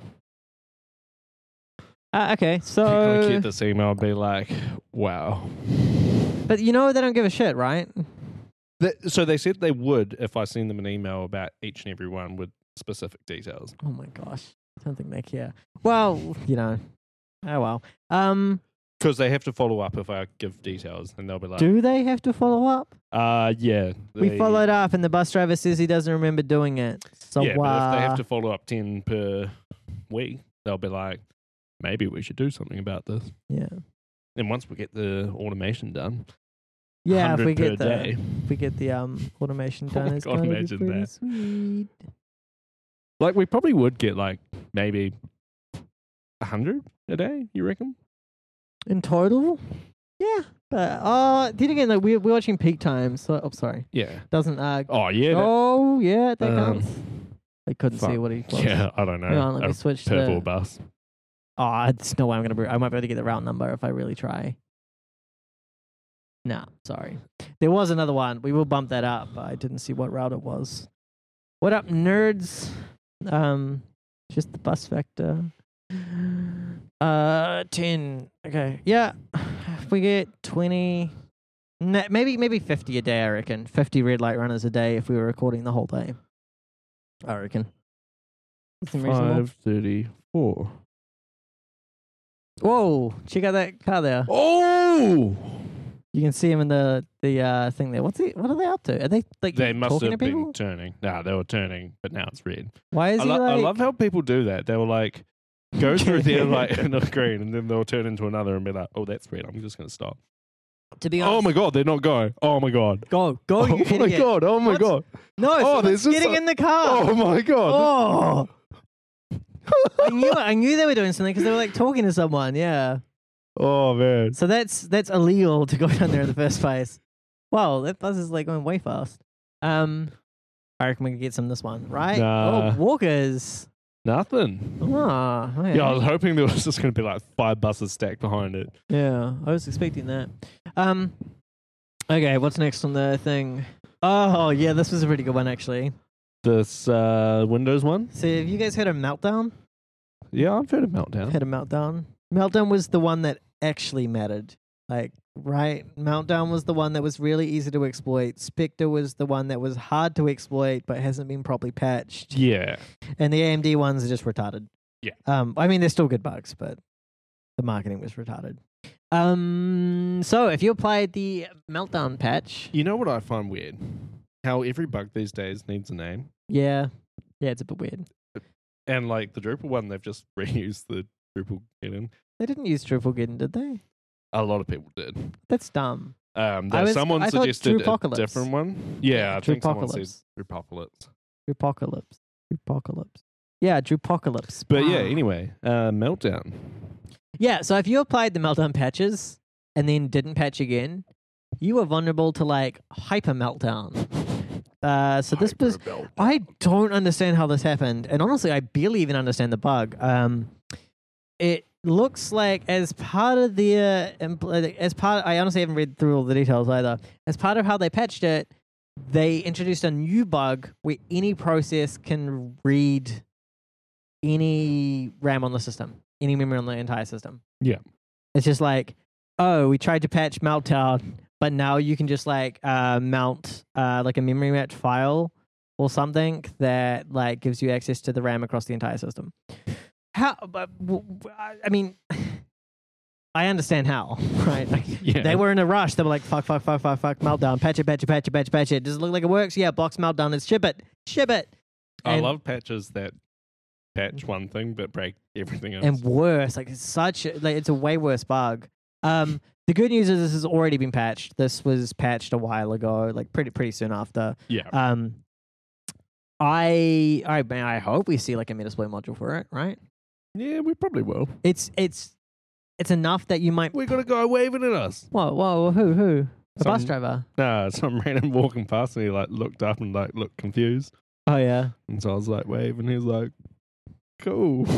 Uh, okay, You're so gonna get this email and be like, wow. but you know they don't give a shit, right? Th- so they said they would if I send them an email about each and every one with specific details. Oh my gosh, I don't think they care. Well, you know, oh well. Um, Because they have to follow up if I give details, and they'll be like, do they have to follow up? uh, yeah. We they- followed up, and the bus driver says he doesn't remember doing it. So Yeah, but if they uh, have to follow up ten per week, they'll be like, maybe we should do something about this. yeah, And once we get the automation done, yeah. If one hundred we per get the day. if we get the um automation Oh done, my it's God, gonna be imagine pretty that. sweet. Like, we probably would get, like, maybe a hundred a day, you reckon? In total, yeah. But uh, then again, like we're we're watching peak times. So, oh, sorry, Yeah. doesn't uh. Oh, yeah. that- Oh yeah, that Um, counts. I couldn't see fuck. what he was. yeah, I don't know. Hang on, let me a switch purple to. bus. Oh, there's no way I'm gonna. Be, I might be able to get the route number if I really try. Nah, sorry. There was another one. We will bump that up, but I didn't see what route it was. What up, nerds? Um, just the bus vector. Uh, ten. Okay, yeah. If we get twenty, na- maybe maybe fifty a day. I reckon fifty red light runners a day if we were recording the whole day. I reckon. Seem reasonable. five thirty-four. Whoa! Check out that car there. Oh! You can see him in the the uh, thing there. What's he? What are they up to? Are they like They must talking have to people? been turning. Nah, they were turning, but now it's red. Why is I, he lo- like? I love how people do that. They will like go through there like in a green, and then they'll turn into another and be like, "Oh, that's red. I'm just gonna stop." to be Oh honest. my god, they're not going. Oh my god. Go go! Oh you my idiot. god. Oh my What's- god. No, Oh, someone's there's just getting a- in the car. Oh my god. Oh. I knew I knew they were doing something because they were like talking to someone. Yeah. Oh man. So that's that's illegal to go down there in the first place. Wow, that bus is like going way fast. Um, I reckon we can get some this one, right? Nah. Oh, Walkers. Nothing. Oh, okay. Yeah, I was hoping there was just gonna be like five buses stacked behind it. Yeah, I was expecting that. Um, okay, what's next on the thing? Oh, yeah, this was a pretty good one actually. This uh, Windows one. So, have you guys heard of Meltdown? Yeah, I've heard of Meltdown. Heard of Meltdown? Meltdown was the one that actually mattered. Like, right? Meltdown was the one that was really easy to exploit. Spectre was the one that was hard to exploit but hasn't been properly patched. Yeah. And the A M D ones are just retarded. Yeah. Um, I mean, they're still good bugs, but the marketing was retarded. Um, so if you applied the Meltdown patch, You know what I find weird? How every bug these days needs a name. yeah, yeah, it's a bit weird. And like the Drupal one, they've just reused the Drupal Geddon. They didn't use Drupalgeddon, did they? A lot of people did. That's dumb. Um, I that was- someone I thought suggested a Drupocalypse. different one. Yeah, I think someone said Drupocalypse. Drupocalypse. Drupocalypse. Drupocalypse. Yeah, Drupocalypse. But yeah, Ah. anyway, uh, Meltdown. Yeah, so if you applied the meltdown patches and then didn't patch again, you were vulnerable to like hyper meltdown. Uh, so this was I don't understand how this happened, and honestly, I barely even understand the bug. Um, it looks like as part of the uh, impl- as part, I honestly haven't read through all the details either. As part of how they patched it, they introduced a new bug where any process can read any RAM on the system, any memory on the entire system. Yeah. It's just like, oh, we tried to patch Meltdown, but now you can just like uh, mount uh, like a memory match file or something that like gives you access to the RAM across the entire system. How? But w- w- I I mean, I understand how, right? Like, Yeah. they were in a rush. They were like, fuck, fuck, fuck, fuck, fuck, Meltdown, patch it, patch it, patch it, patch it, patch it. Does it look like it works? Yeah, blocks Meltdown. Let's ship it, ship it. I And- love patches that patch one thing but break everything else. and worse. Like it's such a, like it's a way worse bug. Um, the good news is this has already been patched. This was patched a while ago, like pretty pretty soon after. yeah. Um, I I mean, I hope we see like a Metasploit module for it, right? yeah, we probably will. It's it's it's enough that you might. We got a guy waving at us. Whoa, whoa, who who? A bus Some- driver. Nah, some random walking past and he like looked up and like looked confused. Oh yeah. And so I was like, wave, and he was like, cool.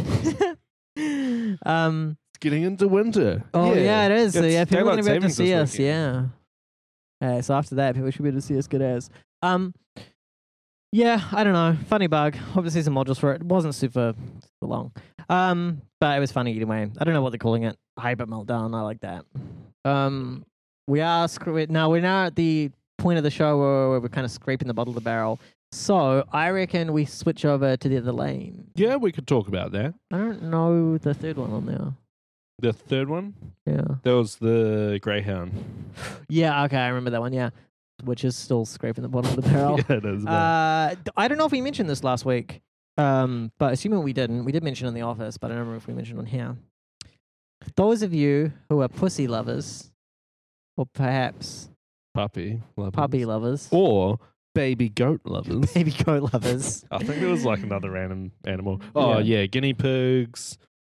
um. It's getting into winter. Oh yeah, it is. So, It's yeah, people are daylight gonna be able to savings see this us. Yeah. Uh, so after that, people should be able to see us good as. Um. Yeah, I don't know. Funny bug. Hope to see some modules for it. It wasn't super, super long. Um, but it was funny anyway. I don't know what they're calling it. Hyper meltdown. I like that. Um, we are screw it now. We're now at the point of the show where, where we're kind of scraping the bottom of the barrel. So I reckon we switch over to the other lane. Yeah, we could talk about that. I don't know the third one on there. The third one, Yeah. that was the Greyhound. Yeah. Okay, I remember that one. Yeah, which is still scraping the bottom of the barrel. yeah, it is. man. Uh, d- I don't know if we mentioned this last week, um, but assuming we didn't, we did mention it in the office, but I don't remember if we mentioned it on here. Those of you who are pussy lovers, or perhaps puppy lovers. puppy lovers, Or baby goat lovers. baby goat lovers, I think there was like another random animal. Oh Yeah. yeah, guinea pigs,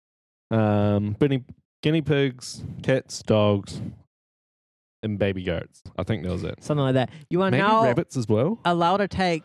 um, guinea, guinea pigs, cats, dogs, and baby goats. I think that was it. something like that. You are Maybe now rabbits as well. allowed to take.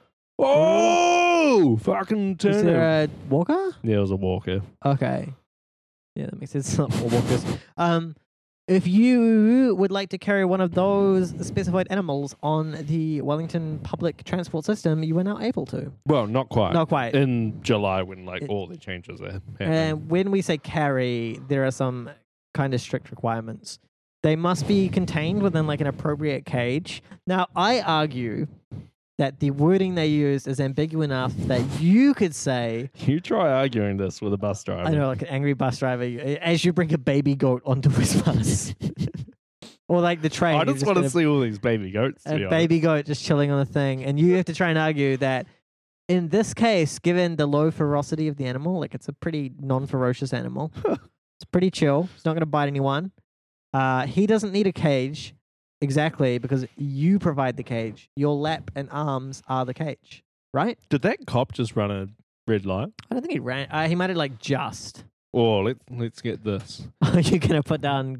Oh, fucking Is turn there it. a walker? Yeah, it was a walker. Okay. Yeah, that makes sense. It's not for walkers. Um, if you would like to carry one of those specified animals on the Wellington public transport system, you are now able to. Well, not quite. Not quite. In July, when like It- all the changes are happening. And when we say carry, there are some kind of strict requirements. They must be contained within like an appropriate cage. Now, I argue that the wording they used is ambiguous enough that you could say, You try arguing this with a bus driver. I know, like an angry bus driver, as you bring a baby goat onto his bus. Or like the train. I you're just want to gonna- see all these baby goats. To a be honest. baby goat just chilling on the thing, and you have to try and argue that in this case, given the low ferocity of the animal, like it's a pretty non-ferocious animal, it's pretty chill. It's not going to bite anyone. Uh, he doesn't need a cage, exactly, because you provide the cage. Your lap and arms are the cage, right? Did that cop just run a red light? I don't think he ran. Uh, he might have like just. Oh, let's let's get this. You're gonna put down.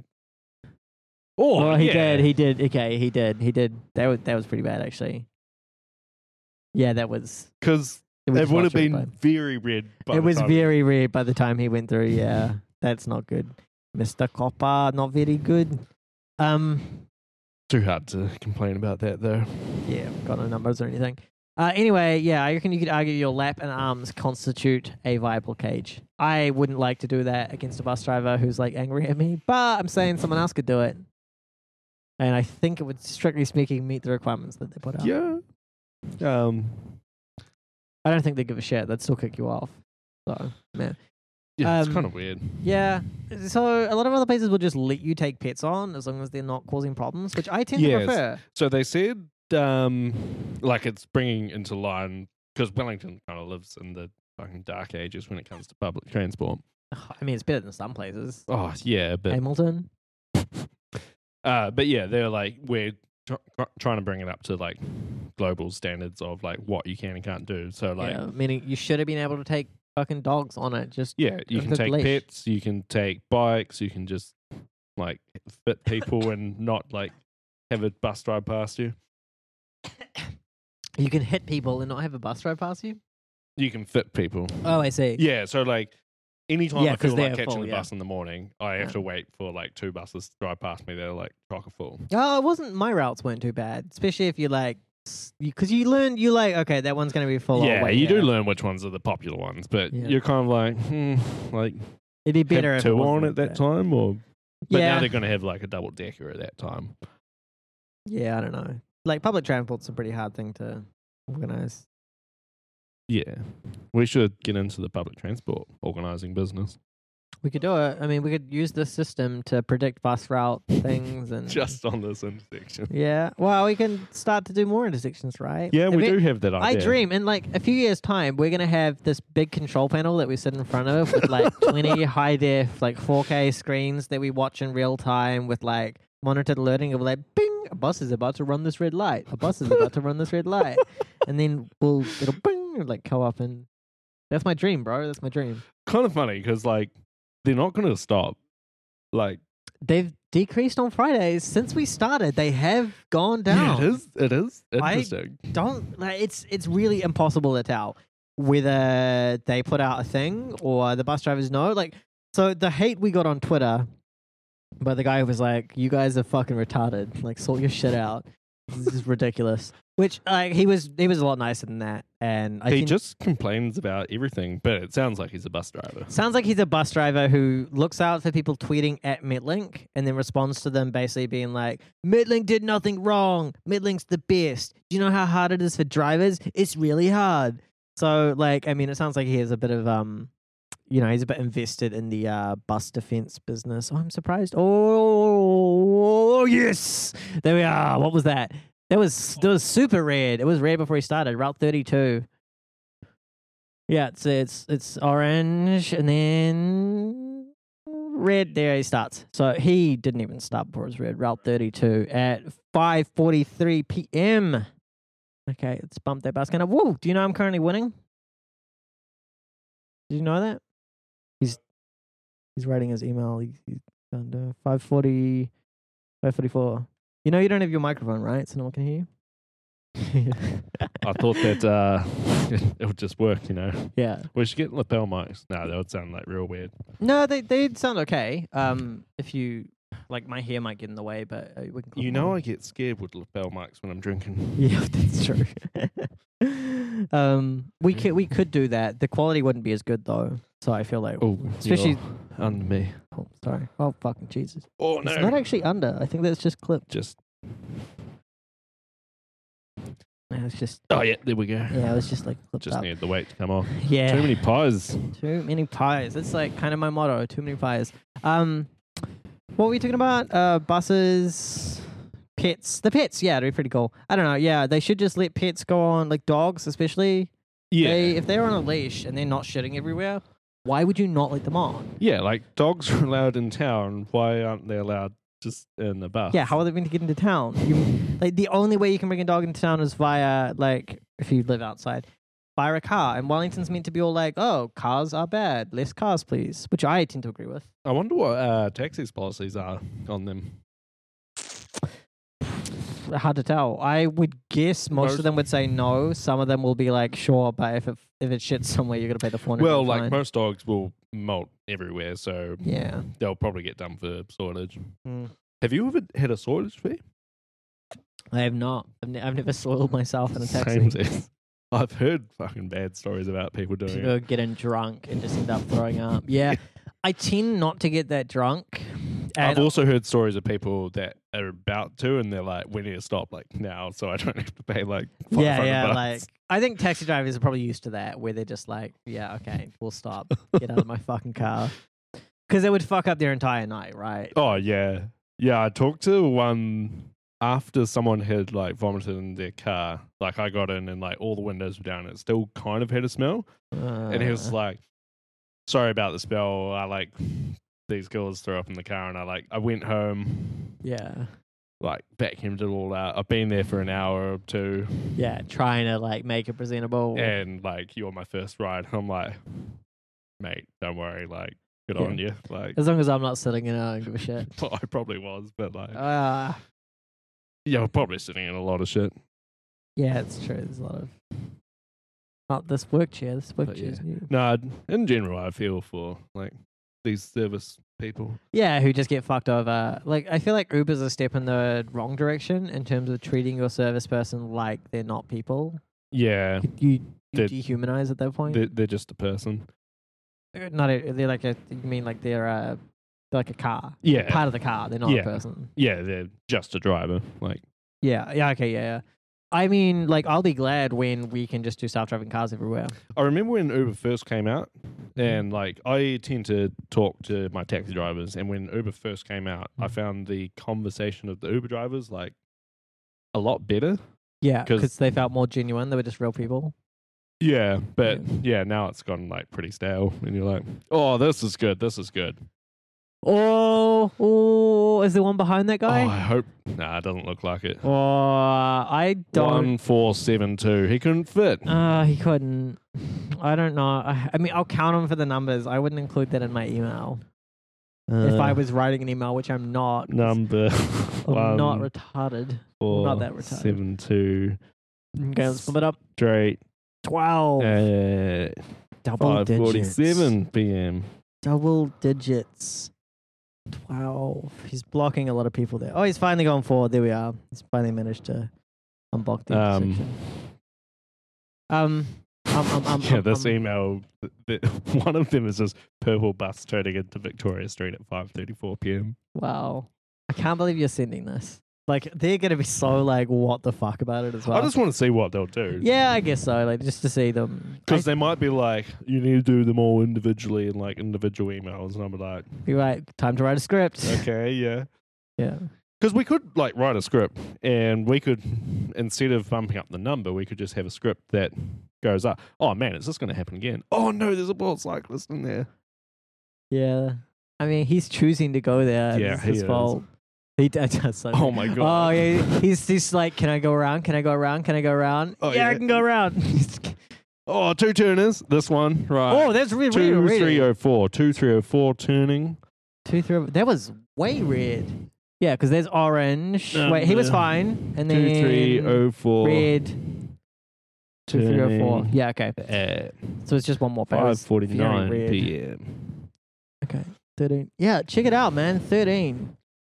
Oh, Oh, he yeah. did. He did. Okay, he did. He did. That was that was pretty bad, actually. Yeah, that was. Because we it just would have watched it, been but- very red. by It the was time- very red by the time he went through. Yeah, that's not good, Mister Copper. Not very good. Um, too hard to complain about that though. yeah, got no numbers or anything. Uh, anyway, yeah, I reckon you could argue your lap and arms constitute a viable cage. I wouldn't like to do that against a bus driver who's like angry at me, but I'm saying someone else could do it, and I think it would, strictly speaking, meet the requirements that they put out. Yeah. Um. I don't think they give a shit. They'd still kick you off. So, man. Yeah, it's Um, kind of weird. Yeah. So a lot of other places will just let you take pets on as long as they're not causing problems, which I tend Yes. to prefer. So they said, um, like it's bringing into line because Wellington kind of lives in the fucking dark ages when it comes to public transport. I mean, it's better than some places. Oh yeah, but Hamilton. uh, but yeah, they're like we're tr- tr- trying to bring it up to like global standards of like what you can and can't do. So like, yeah, meaning you should have been able to take fucking dogs on it. Just yeah, you can with a take leash. pets, you can take bikes, you can just like fit people and not like have a bus drive past you. You can hit people and not have a bus drive past you. You can fit people. Oh, I see. Yeah, so like anytime Yeah, I 'cause feel like they're catching full, the yeah. bus in the morning, I have Yeah. to wait for like two buses to drive past me. They're like chocker full. Oh, it wasn't. My routes weren't too bad, especially if you like, because you, you learn. You like, okay, that one's gonna be full. I'll yeah, wait you here. do learn which ones are the popular ones, but Yeah. you're kind of like, hmm, like It'd be better have if it two wasn't on at that bad. time, or but Yeah. now they're going to have like a double decker at that time. Yeah, I don't know. Like public transport's a pretty hard thing to organize. Yeah, we should get into the public transport organizing business. We could do it. I mean, we could use this system to predict bus route things and Just on this intersection. yeah. Well, we can start to do more intersections, right? Yeah, we If it- do have that I idea. dream in like a few years' time, we're gonna have this big control panel that we sit in front of with like twenty high def, like four K screens that we watch in real time with like monitored alerting of like, bing, a bus is about to run this red light. A bus is about to run this red light, and then we'll it'll bing like go up and that's my dream, bro. That's my dream. Kind of funny because like they're not going to stop. Like They've decreased on Fridays since we started. They have gone yeah, down. it is. It is I- interesting. Don't like it's it's really impossible to tell whether they put out a thing or the bus drivers know. Like, so the hate we got on Twitter by the guy who was like, "You guys are fucking retarded. Like, sort your shit out. This is ridiculous." Which like he was he was a lot nicer than that, and I he think just complains about everything, but it sounds like he's a bus driver. sounds like he's a bus driver who looks out for people tweeting at Metlink and then responds to them basically being like, Metlink did nothing wrong. Metlink's the best. Do you know how hard it is for drivers? It's really hard. So, like, I mean, it sounds like he has a bit of, um, you know, he's a bit invested in the uh, bus defense business. Oh, I'm surprised. Oh, yes. There we are. What was that? That was, that was super red. It was red before he started. Route thirty-two. Yeah, it's it's it's orange and then red. There he starts. So he didn't even start before it was red. Route thirty-two at five forty-three p.m. Okay, let's bump that bus. Kind of. Whoa! Do you know I'm currently winning? Did you know that? He's he's writing his email. He, he's under five forty, five forty-four. You know you don't have your microphone, right? So no one can hear you. I thought that uh, it, it would just work, you know. Yeah. We should get lapel mics. No, that would sound like real weird. No, they they'd sound okay. Um, if you like, my hair might get in the way, but uh, we can. clip You them know, on. I get scared with lapel mics when I'm drinking. Yeah, that's true. um, we could we could do that. The quality wouldn't be as good though. So I feel like, Oh, especially. you're under me. Oh, sorry. Oh, fucking Jesus! Oh no! It's not actually under. I think that's just clipped. just Yeah, it's just. oh yeah, there we go. Yeah, it was just like clipped Just up. needed the weight to come off. Yeah. Too many pies. Too many pies. That's like kind of my motto. Too many pies. Um, what were we talking about? Uh, buses, pets. The pets. Yeah, it'd be pretty cool. I don't know. Yeah, they should just let pets go on, like dogs, especially. Yeah, They, if they're on a leash and they're not shitting everywhere, why would you not let them on? yeah. Like dogs are allowed in town. Why aren't they allowed just in the bus? Yeah, how are they going to get into town? You, like the only way you can bring a dog into town is via like if you live outside, via a car. And Wellington's meant to be all like, oh, cars are bad, less cars, please, which I tend to agree with. I wonder what uh, taxis policies are on them. Hard to tell. I would guess most, Most- of them would say no. Some of them will be like, sure, but if it if it shits somewhere, you're gonna pay the four hundred. Well, like most dogs will molt everywhere, so yeah. they'll probably get done for sortage. Mm. Have you ever had a sortage fee? I have not. I've, ne- I've never soiled myself in a taxi. Samesies. I've heard fucking bad stories about people doing People it. getting drunk and just end up throwing up. Yeah, I tend not to get that drunk. I've And also heard stories of people that are about to, and they're like, "We need to stop like now, so I don't have to pay like five yeah, hundred yeah, bucks." like I think taxi drivers are probably used to that, where they're just like, yeah, okay, we'll stop. Get out of my fucking car, because it would fuck up their entire night, right? Oh yeah, yeah. I talked to one after someone had like vomited in their car, like I got in and like all the windows were down. It still kind of had a smell, Uh, and he was like, "Sorry about the smell. I like these girls threw up in the car, and I like I went home, yeah, like vacuumed it all out. I've been there for an hour or two, yeah, trying to like make it presentable. and like you're my first ride." I'm like, "Mate, don't worry. Like, good Yeah. on you." Like, As long as I'm not sitting in it, I don't give a shit. well, I probably was, but like, Uh, yeah, I'm probably sitting in a lot of shit. yeah, it's true. There's a lot of. Oh, this work chair. This work But chair's yeah. new. No, in general, I feel for like these service people. Yeah, who just get fucked over. Like, I feel like Uber's a step in the wrong direction in terms of treating your service person like they're not people. Yeah, You, you They're- dehumanize at that point. they're, they're just a person. Uh, not a, they're like a. You mean like they're a, they're like a car? Yeah, Part of the car. They're not Yeah. a person. yeah, they're just a driver. Like, Yeah. Yeah. Okay. Yeah. Yeah. I mean, like, I'll be glad when we can just do self-driving cars everywhere. I remember when Uber first came out, and like I tend to talk to my taxi drivers, and when Uber first came out, I found the conversation of the Uber drivers like a lot better. Yeah, 'Cause- because they felt more genuine. They were just real people. Yeah, but yeah, now it's gone like pretty stale, and you're like, oh, this is good, this is good. Oh, oh, is there one behind that Oh, guy? I hope. Nah, it doesn't look like it. Oh, I don't. One four seven two. He couldn't fit. Uh, he couldn't. I don't know. I, I mean, I'll count him for the numbers. I wouldn't include that in my email if I Uh, was writing an email, which I'm not. 'cause number I'm one not retarded. four not that retarded. seven two Okay, let's split it up. straight Twelve. uh, Double five forty digits. seven p.m. Double digits. Twelve. He's blocking a lot of people there. Oh, he's finally going forward. There we are. He's finally managed to unblock the Um, intersection. Um. Um. Um. um Yeah, um, this um, email. th- th- one of them is just purple bus turning into Victoria Street at five thirty four p.m. Wow. I can't believe you're sending this. Like, they're going to be so, like, what the fuck about it as well. I just want to see what they'll do. yeah, I guess so. Like, just to see them. Because I- they might be like, you need to do them all individually in like individual emails, and I'm like, You're right. Time to write a script. okay, yeah. Yeah. Because we could like write a script, and we could, instead of bumping up the number, we could just have a script that goes up. Oh man, is this going to happen again? Oh no, there's a bald cyclist in there. Yeah. I mean, he's choosing to go there. Yeah, It's he his is. fault. He d- does so. Oh my god. Oh, yeah. He's just like, can I go around? Can I go around? Can I go around? Oh, yeah, I yeah. can go around. Oh, two turners. This one, right? oh, that's really, two really, three oh four. Two three oh four turning. Two, three. That was way red. Yeah, because there's orange. Wait, he was Number fine. And then Two three oh four. red. Two, three, oh, four. turning Yeah, okay. At So it's just one more. but it five was forty very nine red. p.m. Okay, thirteen. Yeah, check it out, man. Thirteen.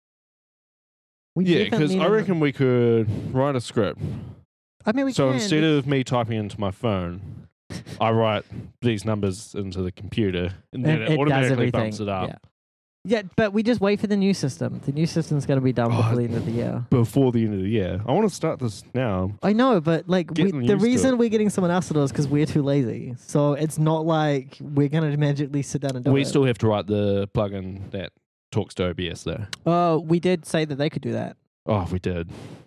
We Yeah, definitely because I need a- reckon we could write a script. I mean, we So can. instead of me typing into my phone, I write these numbers into the computer, and then And it, it does automatically everything. bumps it up Yeah. Yeah, but we just wait for the new system. The new system's going to be done Oh, before the end of the year. before the end of the year. I want to start this now. I know, but like we, Getting the used to reason it. we're getting someone else to do it is because we're too lazy. So it's not like we're going to magically sit down and do we it. still have to write the plugin that talks to O B S, though. Oh, we did say that they could do that. Oh, we did.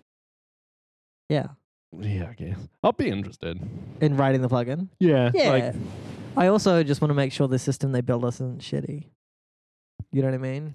Yeah, Yeah, I guess. I'll be interested. in writing the plugin. Yeah. Yeah. Like, I also just want to make sure the system they build us isn't shitty. You know what I mean?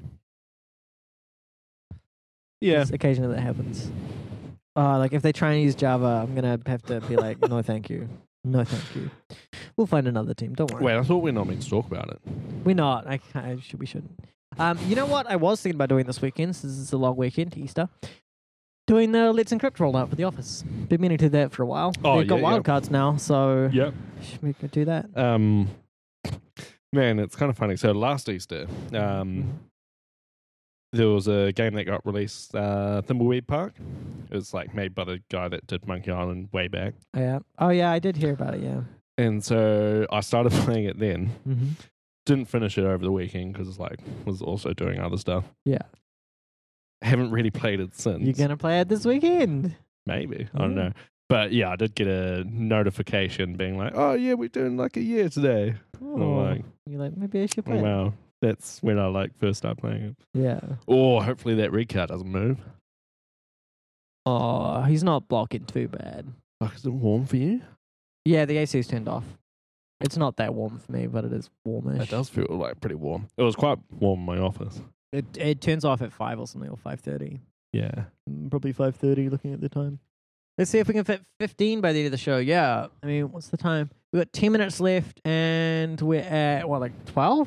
yeah. 'Cause occasionally that happens. Uh, like if they try and use Java, I'm gonna have to be like, no, thank you, no, thank you. We'll find another team. Don't worry. Wait, I thought we were not meant to talk about it. We're not. I, I should. We shouldn't. Um, you know what? I was thinking about doing this weekend. Since this is a long weekend, Easter. Doing the Let's Encrypt rollout for the office. Been meaning to do that for a while. Oh, They've got yeah, yeah. wildcards now, so Yep. should we could do that? Um, man, it's kind of funny. So last Easter, um, there was a game that got released, uh, Thimbleweed Park. It was like made by the guy that did Monkey Island way back. Oh, yeah. Oh yeah, I did hear about it. Yeah. And so I started playing it then. Mm-hmm. Didn't finish it over the weekend because like was also doing other stuff. Yeah. Haven't really played it since. You're gonna play it this weekend. Maybe. I don't Yeah. know. But yeah, I did get a notification being like, oh yeah, we're doing like a year today. And I'm Oh, like, you're like maybe I should oh, play. it. wow. That's when I like first started playing it. Yeah. Or hopefully that red car doesn't move. Oh, he's not blocking too bad. Fuck, is it warm for you? Yeah, the A C's turned off. It's not that warm for me, but it is warmish. It does feel like pretty warm. It was quite warm in my office. It it turns off at five or something, or five thirty. Yeah. Probably five thirty. Looking at the time. Let's see if we can fit fifteen by the end of the show. Yeah, I mean, what's the time? We got ten minutes left, and we're at what, like twelve,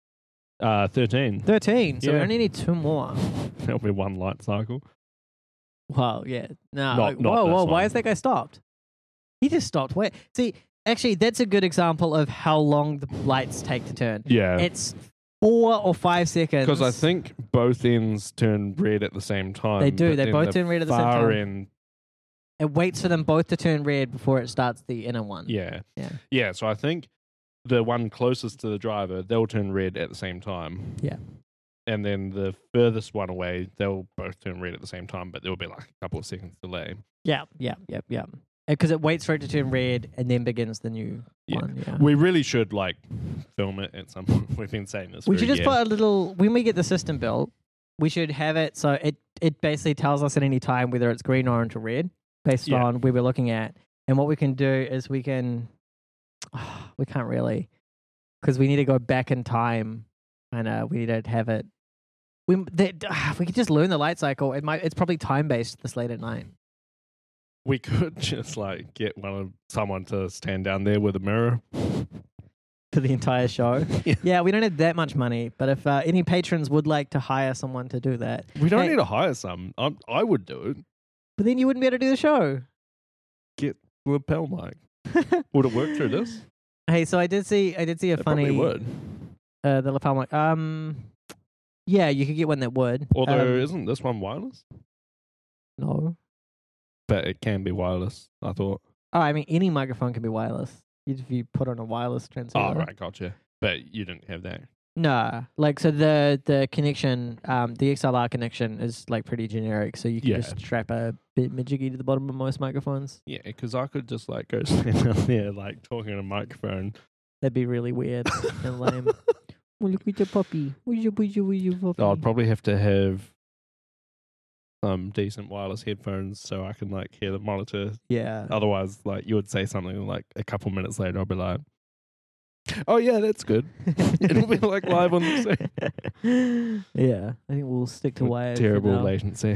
Uh, thirteen. thirteen. So we Yeah. only need two more. That'll be one light cycle. Wow. Yeah. No. Not- like, not whoa. this Whoa. Why one. is that guy stopped? He just stopped. Wait. See, actually, that's a good example of how long the lights take to turn. Yeah. It's four or five seconds. Because I think both ends turn red at the same time. They do, but they then both the turn red at the same far time. end, it waits for them both to turn red before it starts the inner one. yeah. Yeah. Yeah, so I think the one closest to the driver, they'll turn red at the same time. Yeah. And then the furthest one away, they'll both turn red at the same time, but there'll be like a couple of seconds delay. Yeah. Yeah. Yeah. Yeah. Because it waits for it to turn red and then begins the new Yeah. one. Yeah. We really should like film it at some point. We've been saying this. We for should a just year. put a little, when we get the system built, we should have it so it, it basically tells us at any time whether it's green, orange, or red based Yeah. on where we're looking at. And what we can do is we can, we can't really, because we need to go back in time and uh, we need to have it. We, that, uh, we could just learn the light cycle. It might, it's probably time based this late at night. We could just like get one of someone to stand down there with a mirror. For the entire show. Yeah. Yeah, we don't have that much money, but if uh, any patrons would like to hire someone to do that, We don't Hey. need to hire some. I'm, I would do it. but then you wouldn't be able to do the show. Get lapel mic. Would it work through this? Hey, so I did see, I did see a It funny probably would. Uh, the lapel mic. Um, yeah, you could get one that would. Although, Um, isn't this one wireless? no. But it can be wireless, I thought. Oh, I mean, any microphone can be wireless. If you put on a wireless transceiver. Oh, right, gotcha. But you didn't have that. No, like so the the connection, um, the X L R connection is like pretty generic. So you can Yeah. just strap a bit majiggy to the bottom of most microphones. Yeah, because I could just like go stand down there, like talking on a microphone. That'd be really weird and lame. Oh, look at your puppy. Where's your, where's your, where's your puppy? I'd probably have to have some decent wireless headphones so I can like hear the monitor. Yeah. Otherwise, like you would say something like a couple minutes later, I'll be like, "Oh yeah, that's good." It'll be like live on the screen. Yeah, I think we'll stick to wired. for Terrible now. latency.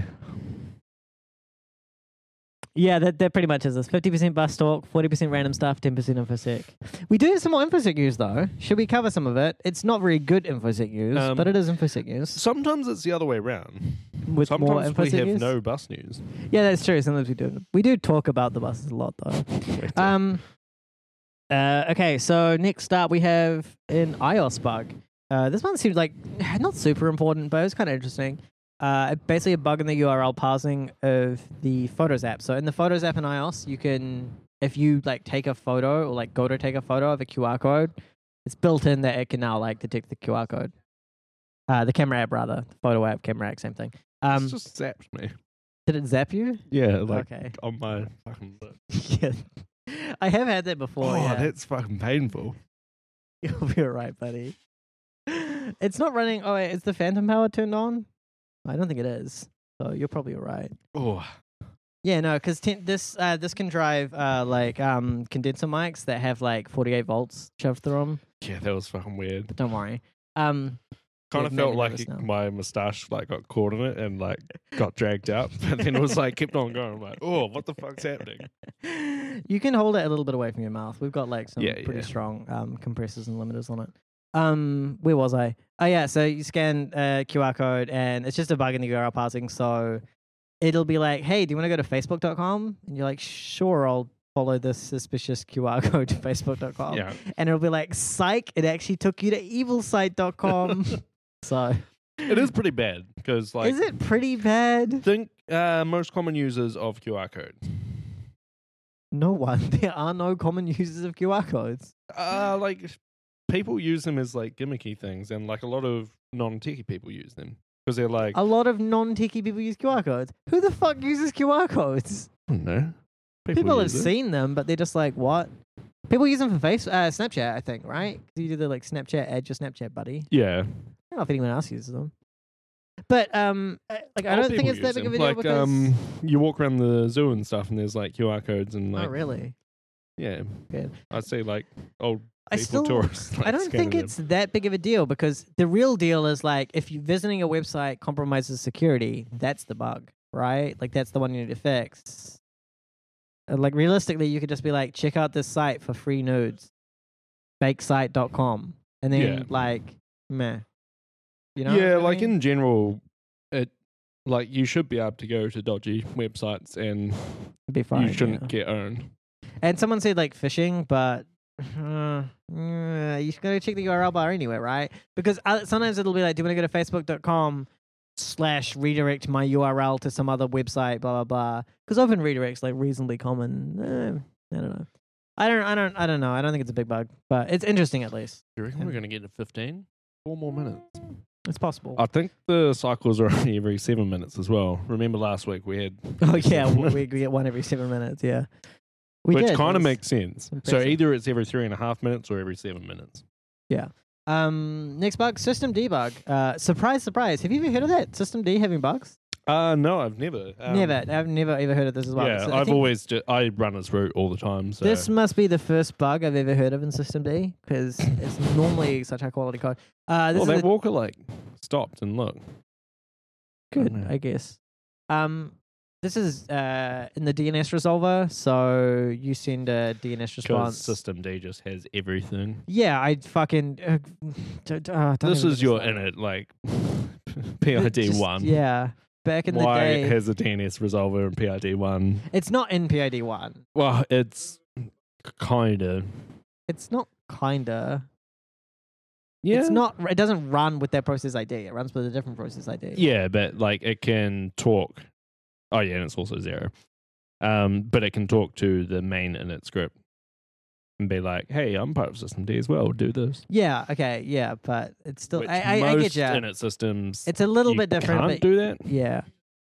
Yeah, that, that pretty much is this. fifty percent bus talk, forty percent random stuff, ten percent infosec. We do have some more infosec news though. Should we cover some of it? It's not very good infosec news, Um, but it is infosec news. Sometimes it's the other way around. With more Sometimes we infosec have news? no bus news. Yeah, that's true. Sometimes we do. We do talk about the buses a lot though. Wait, Um. Uh, okay, so next up we have an iOS bug. Uh, this one seems like not super important, but it's kind of interesting. Uh, basically a bug in the U R L parsing of the Photos app. So in the Photos app in iOS, you can, if you like take a photo or like go to take a photo of a Q R code, it's built in that it can now like detect the Q R code. Uh, the camera app rather, the photo app, camera app, same thing. Um, It's just zapped me. did it zap you? Yeah, like Okay. on my fucking lip. Yeah. I have had that before. Oh, yeah. that's fucking painful. You'll be alright, buddy. It's not running. Oh, wait, is the phantom power turned on? I don't think it is. So you're probably alright. Oh, Yeah, no, because this uh, this can drive uh, like um, condenser mics that have like forty-eight volts shoved through them. yeah, that was fucking weird. But don't worry. Um, Kind Yeah, of it made felt me like nervous it- now. my moustache like got caught in it and like got dragged out, but then it was like kept on going. I'm like, oh, what the fuck's happening? you can hold it a little bit away from your mouth. We've got like some Yeah, pretty yeah. strong um, compressors and limiters on it. Um, where was I? Oh yeah, so you scan a Q R code and it's just a bug in the U R L parsing. So it'll be like, hey, do you want to go to facebook dot com? And you're like, sure, I'll follow this suspicious Q R code to facebook dot com. Yeah, And it'll be like, psych, it actually took you to evil site dot com. So it is pretty bad because like is it pretty bad? think uh, most common users of Q R codes. No one. There are no common users of Q R codes. Uh, like people use them as like gimmicky things, and like a lot of non-techie people use them because they're like, A lot of non-techie people use Q R codes. Who the fuck uses Q R codes? I don't know. People, have use it. seen them, but they're just like, what? People use them for face, uh, Snapchat, I think, right? 'Cause you do the like Snapchat, add your Snapchat buddy. Yeah, I don't know if anyone else uses them. But um, uh, like I Old don't think people it's that use big of them. a deal Like because. um, you walk around the zoo and stuff, and there's like Q R codes and like oh really? yeah. Good. I'd say like old I people still, tourists. Like, I don't think scanning it's that big of a deal because the real deal is like if you visiting a website compromises security, that's the bug, right? Like that's the one you need to fix. Uh, Like realistically, you could just be like, check out this site for free nudes, fake site dot com, and then Yeah. like, meh. You know? yeah, what I like mean? in general, it like you should be able to go to dodgy websites and It'd be fine. you shouldn't yeah. get owned. And someone said like phishing, but uh, uh, you gotta check the U R L bar anyway, right? Because uh, sometimes it'll be like, do you want to go to facebook dot com slash redirect my U R L to some other website, blah blah blah. Because often redirects like reasonably common. Eh, I don't know. I don't. I don't. I don't know. I don't think it's a big bug, but it's interesting at least. Do you reckon we're going to get to fifteen? Four more minutes. It's possible. I think the cycles are only every seven minutes as well. Remember last week we had oh yeah, we, we get one every seven minutes. Yeah, we which did. kind It of was makes sense. So impressive. either it's every three and a half minutes or every seven minutes. Yeah. Um. Next bug, System D bug. Uh. Surprise, surprise. Have you ever heard of that? System D having bugs? Uh no, I've never. Um, never. I've never ever heard of this as well. Yeah, So I I've think always ju- I run its route all the time. So This must be the first bug I've ever heard of in System D because it's normally such high quality code. Uh. This well, is that a- walker like stopped and look. good, know. I guess. Um. This is uh in the D N S resolver, so you send a D N S Because response. System D just has everything. Yeah, I fucking. Uh, d- d- uh, don't This even is get your me in it like P I D Just- one. Yeah, back in the Why day, it has a D N S resolver in P I D one? it's not in P I D one. Well, it's kind of. It's not kinda. Yeah. It's not. It doesn't run with that process I D. It runs with a different process I D. Yeah, but like it can talk. Oh yeah, and it's also zero. Um, but it can talk to the main init script and be like, "Hey, I'm part of System D as well. Do this." Yeah. Okay. Yeah, but it's still. Which I, I, I most get you. init systems. It's a little you bit different. Can't But do that. yeah.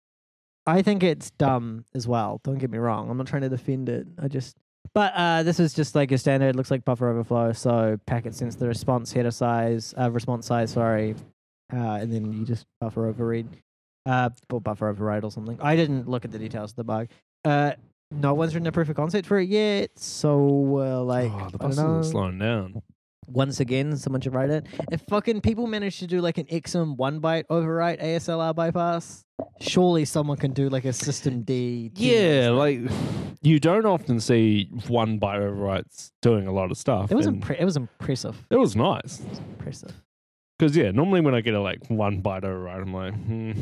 I think it's dumb as well. Don't get me wrong. I'm not trying to defend it. I just. But uh, this is just like a standard. It looks like buffer overflow. So packet sends the response header size, uh, response size. Sorry, uh, and then you just buffer overread, uh, or buffer override or something. I didn't look at the details of the bug. Uh, no one's written a proof of concept for it yet. So uh, like, oh, the I don't bus know. isn't slowing down. Once again, someone should write it. If fucking people manage to do like an X M one byte overwrite A S L R bypass, surely someone can do like a system D. Yeah, like you don't often see one byte overwrites doing a lot of stuff. it was and impre- it was impressive. it was nice. It was impressive. Because, yeah, normally when I get a like one byte override, I'm like, hmm,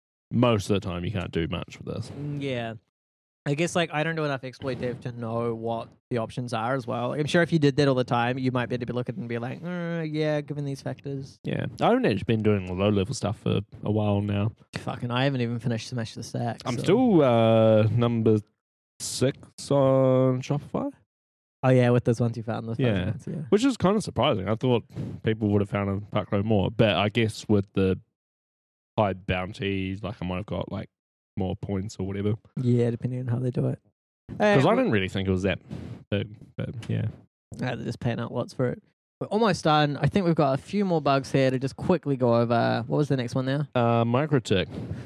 most of the time you can't do much with this. Mm, Yeah. I guess like I don't do enough exploit dev to know what the options are as well. I'm sure if you did that all the time, you might be able to look at it and be like, uh, yeah, given these factors. Yeah. I've actually been doing low level stuff for a while now. Fucking, I haven't even finished Smash the Stack. I'm so- still uh, number six on Shopify, Oh yeah, with those ones you found. Those Yeah. ones, yeah. which is kind of surprising. I thought people would have found a fuckload more. But I guess with the high bounty, like I might have got like more points or whatever. Yeah, depending on how they do it. Because Uh, I didn't really think it was that big. But yeah. Uh, they're just paying out lots for it. We're almost done. I think we've got a few more bugs here to just quickly go over. What was the next one there? Uh, MicroTik.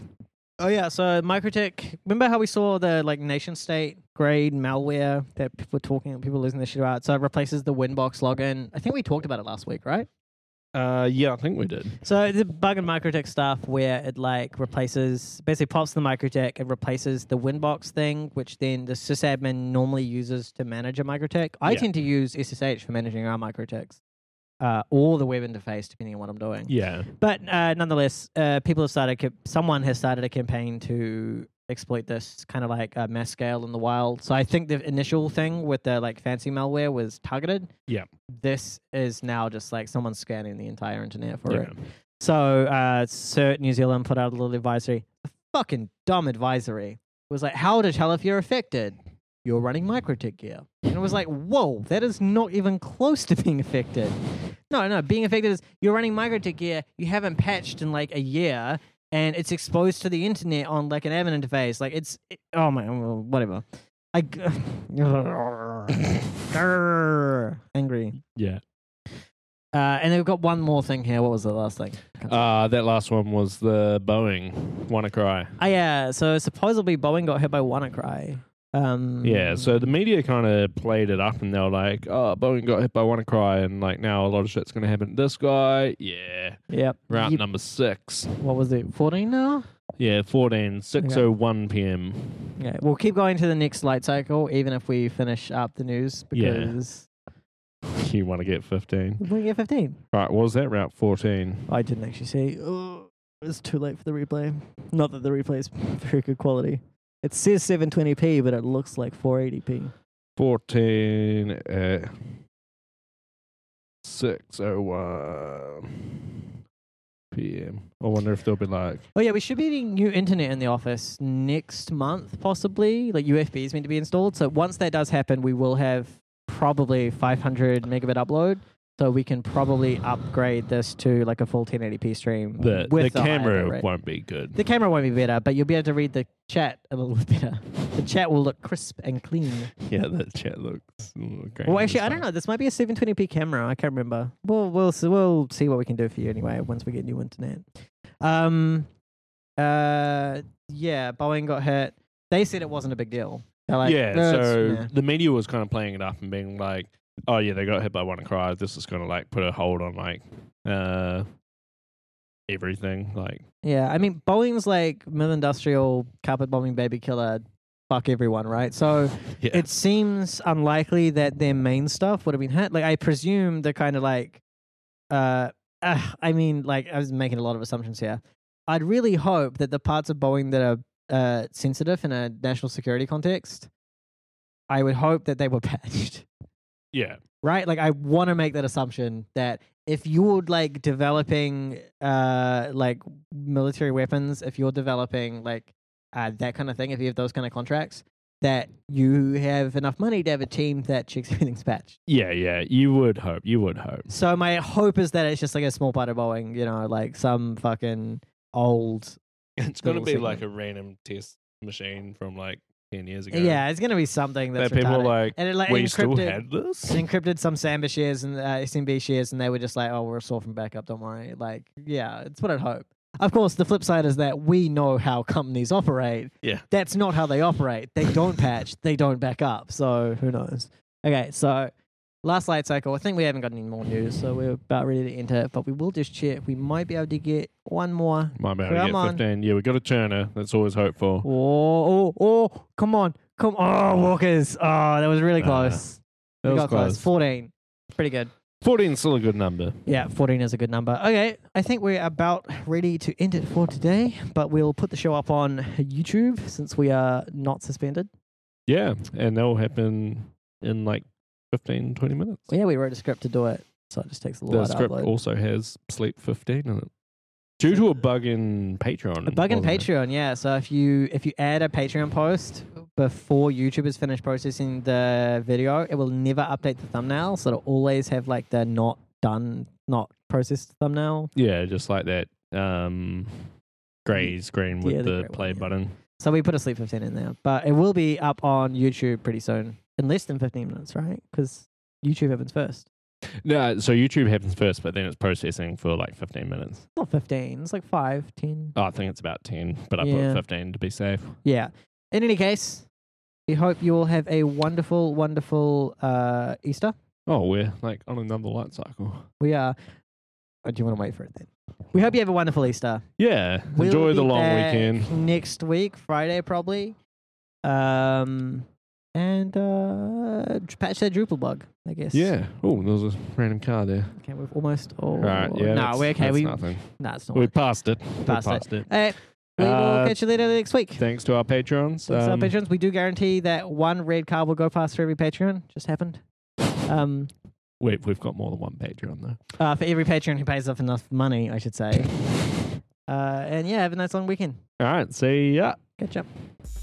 Oh yeah, so MikroTik. Remember how we saw the like nation state grade malware that people were talking, people losing their shit about? So it replaces the Winbox login. I think we talked about it last week, right? Uh, yeah, I think we did. So the bug in MikroTik stuff where it like replaces, basically pops the MikroTik, it replaces the Winbox thing, which then the sysadmin normally uses to manage a MikroTik. I Yeah. tend to use S S H for managing our MikroTiks, uh, or the web interface, depending on what I'm doing. Yeah. But uh, nonetheless, uh, people have started. Ca- someone has started a campaign to exploit this kind of like a mass scale in the wild. So I think the initial thing with the like fancy malware was targeted. Yeah. This is now just like someone scanning the entire internet for Yeah. it. So uh, CERT New Zealand put out a little advisory. A fucking dumb advisory. It was like, how to tell if you're affected? You're running MikroTik gear. And it was like, whoa, that is not even close to being affected. No, no, being affected is you're running MikroTik gear, you haven't patched in like a year, and it's exposed to the internet on like an admin interface. Like it's, it, oh my, well, whatever. I, g- angry. Yeah. Uh, and we've got one more thing here. What was the last thing? Uh, that last one was the Boeing WannaCry. Oh, yeah. So supposedly Boeing got hit by WannaCry. Um, Yeah, so the media kind of played it up and they were like, oh, Boeing got hit by WannaCry and like now a lot of shit's going to happen to this guy. Yeah. Yep. Route Yep. number six. What was it? fourteen now? Yeah, fourteen, six oh one p.m. Yeah. We'll keep going to the next light cycle, even if we finish up the news, Yeah. because You want to get fifteen. we get fifteen. Right, what was that? Route fourteen. I didn't actually see. Oh, it's too late for the replay. Not that the replay is very good quality. It says seven twenty p, but it looks like four eighty p. fourteen at six oh one p.m. I wonder if they'll be like, Oh yeah, we should be getting new internet in the office next month, possibly. Like U F B is meant to be installed. So once that does happen, we will have probably five hundred megabit upload. So we can probably upgrade this to like a full ten eighty p stream. the, with the higher camera bitrate. won't be good. The camera won't be better, but you'll be able to read the chat a little bit better. The chat will look crisp and clean. Yeah, the chat looks great. Well, actually, I don't know. This might be a seven twenty p camera. I can't remember. We'll we'll see, we'll see what we can do for you anyway once we get new internet. Um, uh, yeah, Boeing got hit. They said it wasn't a big deal. They're like, yeah, "No, so it's- yeah." the media was kind of playing it up and being like, oh yeah, they got hit by WannaCry. This is going to like put a hold on like uh everything. Like, Yeah, I mean, Boeing's like mill industrial carpet bombing baby killer, fuck everyone, right? So yeah, it seems unlikely that their main stuff would have been hit. Like, I presume they're kind of like, uh, uh, I mean, like, I was making a lot of assumptions here. I'd really hope that the parts of Boeing that are uh, sensitive in a national security context, I would hope that they were patched, yeah, right? Like, I want to make that assumption that if you're like developing uh like military weapons, if you're developing like uh, that kind of thing, if you have those kind of contracts, that you have enough money to have a team that checks everything's patched. yeah, yeah. You would hope. You would hope. So my hope is that it's just like a small part of Boeing, you know, like some fucking old. It's going to Little be like a segment. random test machine from like ten years ago. Yeah, it's gonna be something that's that people are retarded. like, and it like we still encrypted, had this. it encrypted some Samba shares and uh, S M B shares, and they were just like, "Oh, we're all from backup. Don't worry." Like, yeah, it's what I'd hope. Of course, the flip side is that we know how companies operate. Yeah. That's not how they operate. They don't patch. They don't back up. So who knows? Okay, so last light cycle. I think we haven't got any more news, so we're about ready to enter it. But we will just check. We might be able to get one more. Might be able to Come get on. fifteen. Yeah, we got a Turner. That's always hopeful. Oh, oh, oh! Come on, come on! Oh, Walkers! Oh, that was really Uh, close. That we was got close. close. Fourteen. Pretty good. fourteen is still a good number. Yeah, fourteen is a good number. Okay, I think we're about ready to end it for today, but we'll put the show up on YouTube since we are not suspended. Yeah, and that will happen in like fifteen, twenty minutes. Well, yeah, we wrote a script to do it, so it just takes a little The while to script upload. also has Sleep fifteen in it. Due to a bug in Patreon. A bug in wasn't it? Patreon, yeah. So if you if you add a Patreon post before YouTube has finished processing the video, it will never update the thumbnail, so it'll always have like the not done, not processed thumbnail. Yeah, just like that um, grey screen with Yeah, the the, grey one, play yeah. button. So we put a Sleep fifteen in there, but it will be up on YouTube pretty soon, in less than fifteen minutes, right? Because YouTube happens first. No, so YouTube happens first, but then it's processing for like fifteen minutes. Not fifteen. It's like five, ten. Oh, I think it's about ten, but I Yeah. put fifteen to be safe. Yeah. In any case, we hope you all have a wonderful, wonderful uh, Easter. Oh, we're like on another light cycle. We are. Oh, do you want to wait for it then? We hope you have a wonderful Easter. Yeah, We'll enjoy the be long back weekend. next week, Friday probably. Um, and uh, patch that Drupal bug, I guess. Yeah. Oh, there was a random car there. Okay, we've almost. Oh, All right. Yeah. No, that's- we're okay. that's We. nothing. No, it's not. We passed it. Passed we it. passed it. Hey, we will Uh, catch you later next week. Thanks to our patrons. Thanks to our Um, patrons. We do guarantee that one red car will go past for every Patreon. Just happened. Um, We've we've got more than one Patreon though. uh, for every Patreon who pays off enough money, I should say. Uh, and yeah, have a nice long weekend. All right. See ya. Catch up.